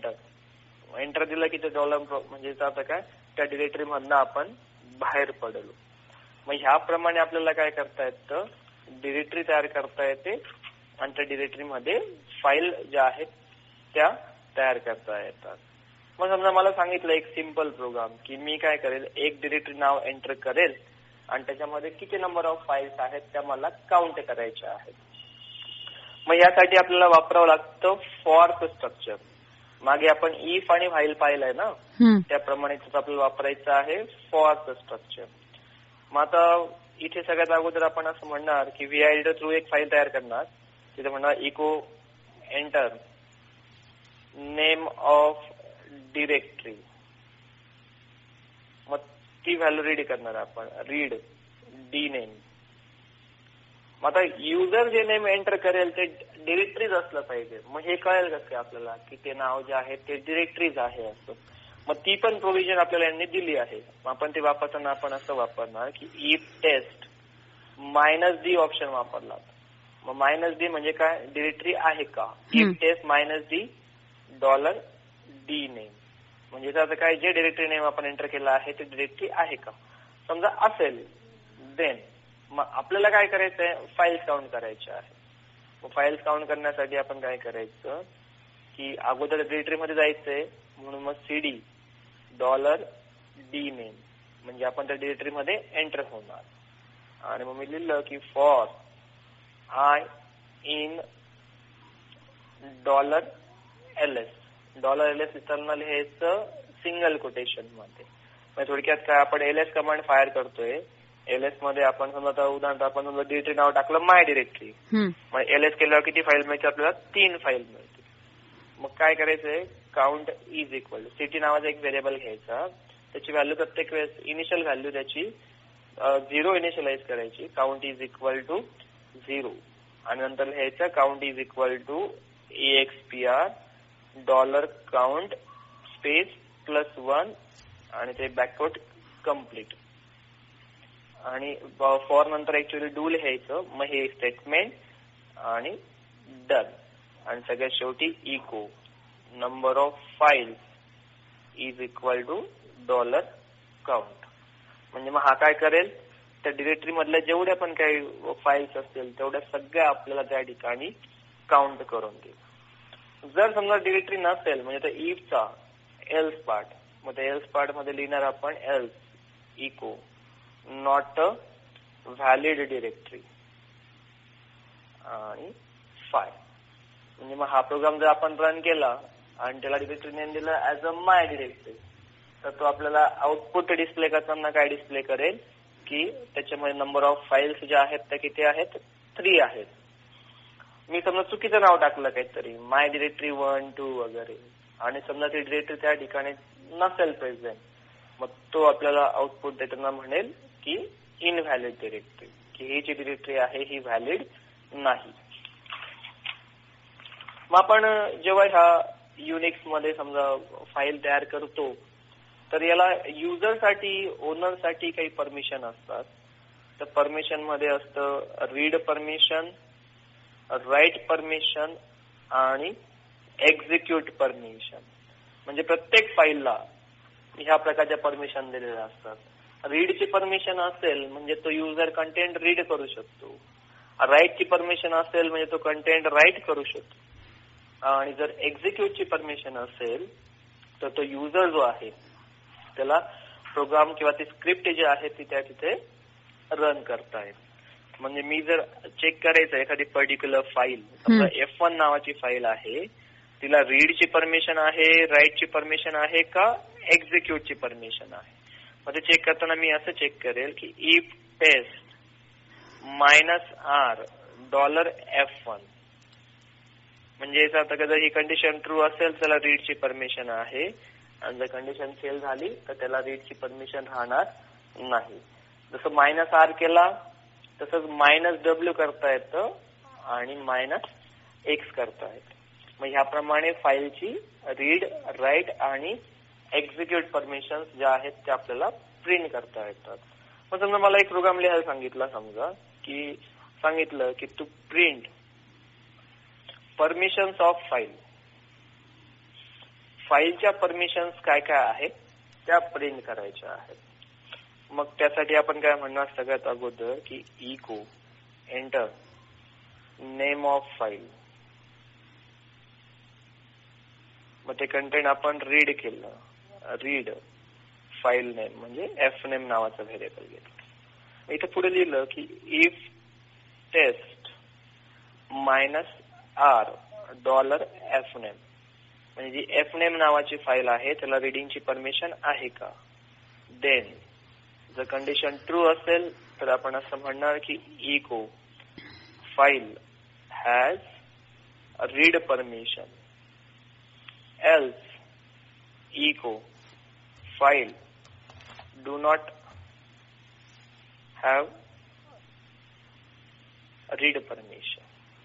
एंटर दिलं की ते म्हणजे आता काय, त्या डिरेक्टरी मधनं आपण बाहेर पडलो. मग ह्याप्रमाणे आपल्याला काय करता येतं, डिरेक्टरी तयार करता येते आणि त्या डिरेक्टरीमध्ये फाईल ज्या आहेत त्या तयार करता येतात. मग समजा मला सांगितलं एक सिंपल प्रोग्राम की मी काय करेल, एक डिरेक्टरी नाव एंटर करेल आणि त्याच्यामध्ये किती नंबर ऑफ फाईल्स आहेत त्या मला काउंट करायच्या आहेत. मग यासाठी आपल्याला वापरावं लागतं फॉर्क स्ट्रक्चर. मागे आपण इफ आणि व्हाईल पाहिलंय ना, त्याप्रमाणे आपल्याला वापरायचं आहे फॉर्क स्ट्रक्चर. मग आता इथे सगळ्यात अगोदर आपण असं म्हणणार की VID थ्रू एक फाईल तयार करणार, तिथे म्हणणार echo enter name of directory, मग ती व्हॅल्यू रीड करणार आपण, रीड डी नेम. मग आता युजर जे नेम एंटर करेल ते डिरेक्टरीज असलं पाहिजे. मग हे कळेल कसं आपल्याला की ते नाव जे आहे ते डिरेक्टरीज आहे असं. मग ती पण प्रोव्हिजन आपल्याला यांनी दिली आहे. मग आपण ते वापरताना आपण असं वापरणार की इफ टेस्ट -D ऑप्शन वापरला. मग -D म्हणजे काय, डिरेक्टरी आहे का. If test -D $D name, म्हणजे त्याचं काय, जे डिरेक्टरी नेम आपण एंटर केलं आहे ते डिरेक्टरी आहे का. समजा असेल देन मग आपल्याला काय करायचंय, फाईल्स काउंट करायच्या आहे. मग फाईल्स काउंट करण्यासाठी आपण काय करायचं की अगोदर डिरेक्टरीमध्ये जायचंय, म्हणून मग CD $D नेम, म्हणजे आपण त्या डिरेक्टरीमध्ये एंटर होणार. आणि मग मी लिहिलं की फॉर I in $LS लिहिताना लिहायचं सिंगल कोटेशन मध्ये. म्हणजे थोडक्यात काय, आपण LS कमांड फायर करतोय, LS मध्ये आपण समजा उदाहरणार्थ आपण समजा डिरेक्टरी नाव टाकलं माय डिरेक्टरी, मग LS केल्यावर किती फाईल मिळते आपल्याला, 3 फाईल मिळते. मग काय करायचंय, काउंट इज इक्वल सिटी नावाचा एक व्हेरिएबल घ्यायचा, त्याची व्हॅल्यू प्रत्येक वेळेस इनिशियल व्हॅल्यू त्याची 0 इनिशियलाइज करायची, काउंट इज इक्वल टू 0, आणि नंतर लिहायचं count is equal to EXPR $count space +1 आणि ते बॅकवर्ड कम्प्लीट. आणि फॉर नंतर ऍक्च्युअली डू लिहायचं, मग हे स्टेटमेंट आणि डन. आणि सगळ्यात शेवटी echo number of files is equal to $count. म्हणजे मग हा काय करेल, त्या डिरेक्टरी मधल्या जेवढ्या पण काही फाईल्स असतील तेवढ्या सगळ्या आपल्याला त्या ठिकाणी काउंट करून देईल. जर समजा डिरेक्टरी नसेल म्हणजे त्या इफचा एल्स पार्ट, मग त्या एल्स पार्ट मध्ये लिहिणार आपण else echo not a valid directory आणि फाईल. म्हणजे मग हा प्रोग्राम जर आपण रन केला आणि त्याला डिरेक्टरी नेम दिलं ऍज अ माय डिरेक्टरी, तर तो आपल्याला आउटपुट डिस्प्ले करताना काय डिस्प्ले करेल, की त्याच्यामध्ये नंबर ऑफ फाईल्स ज्या आहेत त्या किती आहेत, 3 आहेत. मी समजा चुकीचं नाव टाकलं काहीतरी, माय डिरेक्टरी 1, 2 वगैरे, आणि समजा ती डिरेक्टरी त्या ठिकाणी नसेल प्रेझेंट, मग तो आपल्याला आउटपुट देताना म्हणेल की इनव्हॅलिड डिरेक्टरी, की ही जी डिरेक्टरी आहे ही व्हॅलिड नाही. मग आपण जेव्हा ह्या युनिक्स मध्ये समजा फाईल तयार करतो, तर याला युजरसाठी, ओनरसाठी काही परमिशन असतात. तर परमिशन मध्ये असतं रीड परमिशन, राईट परमिशन आणि एक्झिक्यूट परमिशन. म्हणजे प्रत्येक फाईलला ह्या प्रकारच्या परमिशन दिलेल्या असतात. रीडची परमिशन असेल म्हणजे तो युजर कंटेंट रीड करू शकतो. राईटची परमिशन असेल म्हणजे तो कंटेंट राईट करू शकतो. आणि जर एक्झिक्यूटची परमिशन असेल तर तो युजर जो आहे त्याला प्रोग्राम किंवा ती स्क्रिप्ट जी आहे ती त्या तिथे रन करता येईल. म्हणजे मी जर चेक करायचं एखादी पर्टिक्युलर फाईल, समजा F1 नावाची फाईल आहे, तिला रीडची परमिशन आहे, राईटची परमिशन आहे का एक्झिक्यूटची परमिशन आहे. मग ते चेक करताना मी असं चेक करेल की इफ टेस्ट -r $F1, म्हणजे याचा अर्थ जर ही कंडिशन ट्रू असेल त्याला रीडची परमिशन आहे, आणि जर कंडिशन फेल झाली तर त्याला रीडची परमिशन राहणार नाही. जसं -r केला तसंच -w करता येतं आणि -x करता येतं. मग ह्याप्रमाणे फाईलची रीड, राईट आणि एक्झिक्यूट परमिशन्स ज्या आहेत त्या आपल्याला प्रिंट करता येतात. मग समजा मला एक प्रोग्राम लिहायला सांगितला, समजा की सांगितलं की to print permissions of file. फाईलच्या परमिशन्स काय काय आहेत त्या प्रिंट करायच्या आहेत. मग त्यासाठी आपण काय म्हणणार, सगळ्यात अगोदर की echo enter name of file. मग ते कंटेंट आपण रीड केलं, रीड फाईल नेम म्हणजे fname नावाचं व्हेरिएबल घेतलं. इथे पुढे लिहिलं की इफ टेस्ट -r $fname, म्हणजे जी fname नावाची फाईल आहे त्याला रीडिंगची परमिशन आहे का. देन जर कंडिशन ट्रू असेल तर आपण असं म्हणणार की echo file has read permission, else echo file do not have read permission.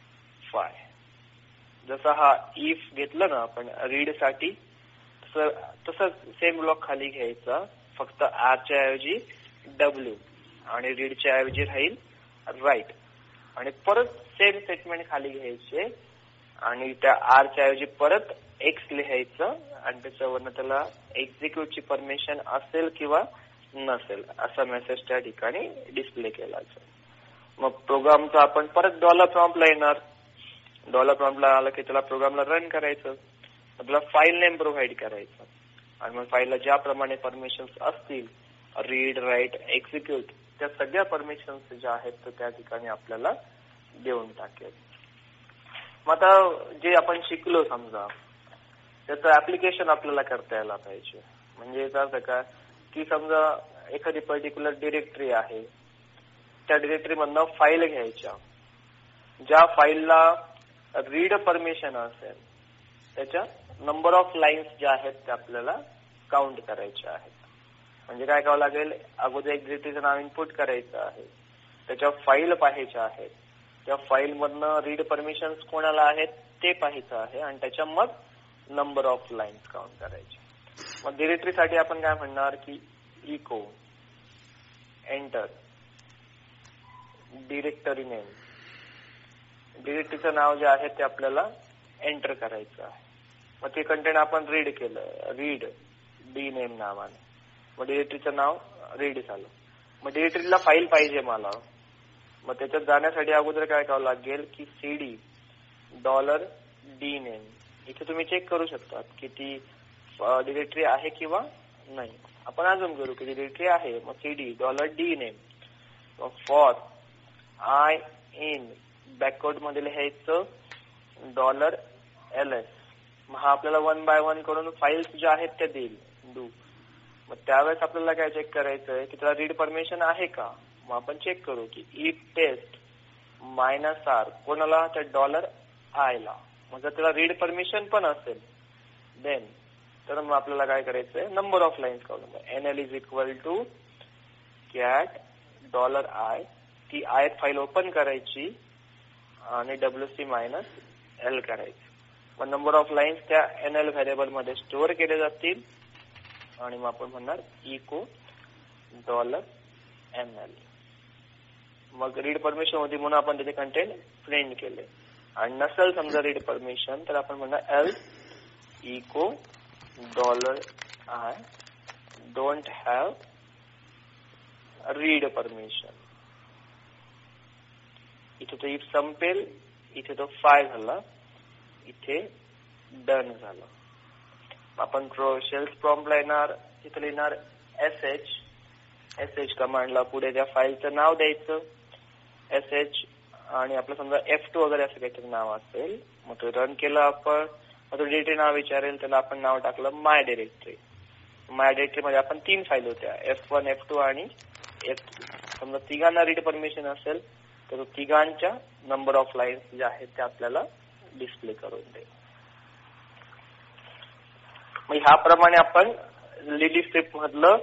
जसा हा इफ घेतलं ना आपण रीड साठी, तसंच सेम ब्लॉक खाली घ्यायचा, फक्त r च्या ऐवजी w आणि रीडच्या ऐवजी राहील राईट, आणि परत सेम स्टेटमेंट खाली घ्यायचे आणि त्या r च्या ऐवजी परत x लिहायचं आणि त्याच्यावरनं त्याला एक्झिक्यूटची परमिशन असेल किंवा नसेल असा मेसेज त्या ठिकाणी डिस्प्ले केला जाईल. मग प्रोग्रामचा आपण परत $प्रॉम्प्टला येणार. $प्रॉम्प्टला आलं की त्याला प्रोग्रामला रन करायचं, आपल्याला फाईल नेम प्रोव्हाइड करायचं, आणि मग फाईलला ज्याप्रमाणे परमिशन्स असतील रीड, राईट, एक्झिक्यूट, त्या सगळ्या परमिशन्स ज्या आहेत त्या ठिकाणी आपल्याला देऊन टाकेल. मग आता जे आपण शिकलो समजा त्याचं ऍप्लिकेशन आपल्याला करता यायला पाहिजे. म्हणजे याचा अर्थ काय की समजा एखादी पर्टिक्युलर डिरेक्टरी आहे, त्या डिरेक्टरीमधनं फाईल घ्यायच्या, ज्या फाईलला रीड परमिशन असेल त्याच्या नंबर ऑफ लाईन्स ज्या आहेत त्या आपल्याला काउंट करायच्या आहेत. म्हणजे काय करावं लागेल, अगोदर एक डिरेक्टरीचं नाव इनपुट करायचं आहे, त्याच्या फाईल पाहायच्या आहेत, त्या फाईल मधनं रीड परमिशन्स कोणाला आहेत ते पाहायचं आहे, आणि त्याच्या मग नंबर ऑफ लाईन्स काउंट करायचे. मग डिरेक्टरीसाठी आपण काय म्हणणार की इको एंटर डिरेक्टरी नेम. डिरेक्टरीचं नाव जे आहे ते आपल्याला एंटर करायचं आहे. मग ते कंटेंट आपण रीड केलं, रीड डी नेम नावाने, मग डिरेक्टरीचं नाव रीड झालं. मग डिरेक्टरीला फाईल पाहिजे मला, मग त्याच्यात जाण्यासाठी अगोदर काय करावं लागेल की cd $d नेम. इथे तुम्ही चेक करू शकता की ती डिरेक्टरी आहे किंवा नाही. आपण अजून करू की डिरेक्टरी आहे, मग cd $d name. For i in backward मध्ये लिहायचं $ls. मग हा आपल्याला 1 by 1 करून फाईल्स ज्या आहेत त्या देईल. डू मग त्यावेळेस आपल्याला काय चेक करायचंय की त्याला रीड परमिशन आहे का. मग आपण चेक करू की इफ टेस्ट -r कोणाला, त्या $i ला. मग जर त्याला रीड परमिशन पण असेल देन तर मग आपल्याला काय करायचंय, नंबर ऑफ लाईन्स काढून NL is equal to cat $i, ती ith फाईल ओपन करायची आणि WC -L करायची. मग नंबर ऑफ लाईन्स त्या NL व्हेरिएबल मध्ये स्टोअर केले जातील आणि मग आपण म्हणणार इको $ML. मग रीड परमिशन होती म्हणून आपण त्याचे कंटेंट प्रिंट केले. आणि नसेल समजा रीड परमिशन तर आपण म्हणणार else echo $I don't have read permission. इथे तो इफ संपेल, इथे तो 5 झाला, इथे डन झालं. आपण शेल्स प्रॉम्प्टला येणार, तिथे लिहिणार sh कमांडला पुढे त्या फाईलचं नाव द्यायचं sh आणि आपलं समजा F2 वगैरे असं काहीतरी नाव असेल. मग तो रन केला आपण, मग तो डिरेक्टरी नाव विचारेल, त्याला आपण नाव टाकलं माय डिरेक्टरी. माय डिरेक्टरी मध्ये आपण 3 फाईल होत्या, F1, F2 आणि F3. समजा तिघांना रीड परमिशन असेल तर तिघांच्या नंबर ऑफ लाईन्स ज्या आहेत त्या आपल्याला डिस्प्ले करून दे. मग ह्याप्रमाणे आपण लिली स्क्रिप्ट मधलं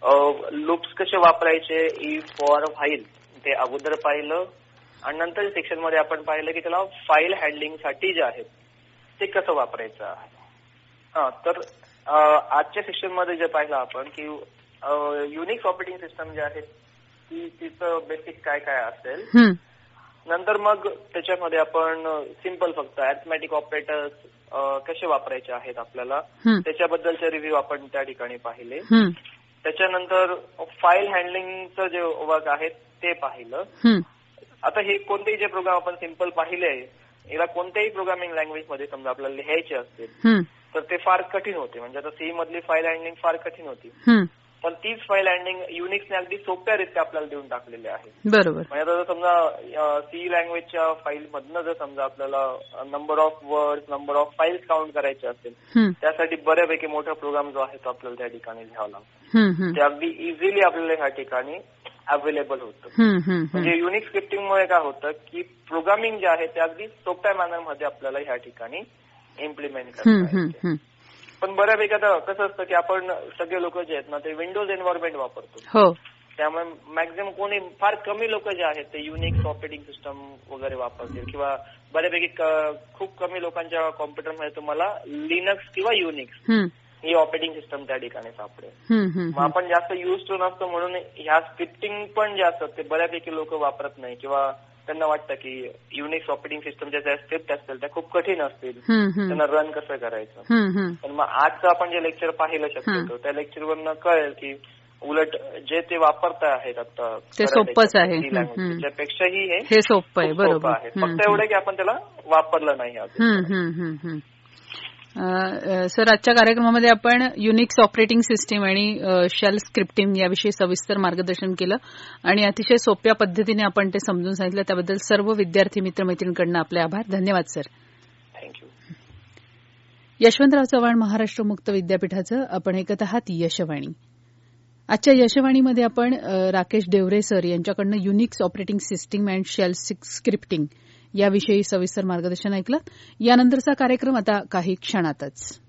लूप्स कसे वापरायचे, इफ, फॉर, व्हाईल ते अगोदर पाहिलं. आणि नंतर सेक्शन मध्ये आपण पाहिलं की त्याला फाईल हँडलिंग साठी जे आहेत ते कसं वापरायचं आहे. तर आजच्या सेक्शन मध्ये जे पाहिलं आपण की युनिक्स ऑपरेटिंग सिस्टम जे आहे तिचं बेसिक काय काय असेल. नंतर मग त्याच्यामध्ये आपण सिंपल फक्त अरिथमॅटिक ऑपरेटर्स कसे वापरायचे आहेत आपल्याला त्याच्याबद्दलचे रिव्ह्यू आपण त्या ठिकाणी पाहिले. त्याच्यानंतर फाईल हँडलिंगचं जे वर्क आहे ते पाहिलं. आता हे कोणतेही जे प्रोग्राम आपण सिंपल पाहिले याला कोणत्याही प्रोग्रामिंग लँग्वेज मध्ये समजा आपल्याला लिहायचे असतील तर ते फार कठीण होते. म्हणजे आता सी मधली फाईल हँडलिंग फार कठीण होती, पण तीच फाईल हँडलिंग युनिक्सने अगदी सोप्या रित्या आपल्याला देऊन टाकलेले आहे. बरोबर. म्हणजे आता समजा सी लँग्वेजच्या फाईल मधनं जर समजा आपल्याला number of word, number of files count करायचे असेल त्यासाठी बऱ्यापैकी मोठा प्रोग्राम जो आहे तो आपल्याला त्या ठिकाणी लिहावा लागतो. ते अगदी इझिली आपल्याला ह्या ठिकाणी अवेलेबल होतं. म्हणजे युनिक स्क्रिप्टिंगमुळे काय होतं की प्रोग्रामिंग जे आहे ते अगदी सोप्या मॅनरमध्ये आपल्याला ह्या ठिकाणी इम्प्लिमेंट करता येते. पण बऱ्यापैकी आता कसं असतं की आपण सगळे लोक जे आहेत ना ते विंडोज एन्व्हायरमेंट वापरतो. त्यामुळे मॅक्झिमम कोणी फार कमी लोक जे आहेत ते युनिक्स ऑपरेटिंग सिस्टम वगैरे वापरतील किंवा बऱ्यापैकी खूप कमी लोकांच्या कॉम्प्युटरमध्ये तुम्हाला लिनक्स किंवा युनिक्स ही ऑपरेटिंग सिस्टम त्या ठिकाणी सापडेल. मग आपण जास्त युज टू नसतो म्हणून ह्या स्क्रिप्टिंग पण जे असतात ते बऱ्यापैकी लोक वापरत नाही किंवा त्यांना वाटतं की युनिक्स ऑपरेटिंग सिस्टमच्या ज्या स्क्रिप्ट असतील त्या खूप कठीण असतील, त्यांना रन कसं करायचं. पण मग आजचं आपण जे लेक्चर पाहिलं शक्यतो त्या लेक्चरवरनं कळेल की उलट जे ते वापरत आहेत आता ते सोपंच आहे, त्याच्यापेक्षाही हे सोपं आहे. बरोबर आहे, फक्त एवढं की आपण त्याला वापरलं नाही अजून. सर, आजच्या कार्यक्रमामध्ये आपण युनिक्स ऑपरेटिंग सिस्टीम आणि शेल स्क्रिप्टिंग याविषयी सविस्तर मार्गदर्शन केलं आणि अतिशय सोप्या पद्धतीने आपण ते समजून सांगितलं. त्याबद्दल सर्व विद्यार्थी मित्रमैत्रिणींकडून आपले आभार. धन्यवाद सर. थँक्यू. यशवंतराव चव्हाण महाराष्ट्र मुक्त विद्यापीठाचं आपण ऐकत आहात यशवाणी. आजच्या यशवाणीमध्ये आपण राकेश डेवरे सर यांच्याकडनं Unix operating system and shell scripting याविषयी सविस्तर मार्गदर्शन ऐकलं. यानंतरचा कार्यक्रम आता काही क्षणातच.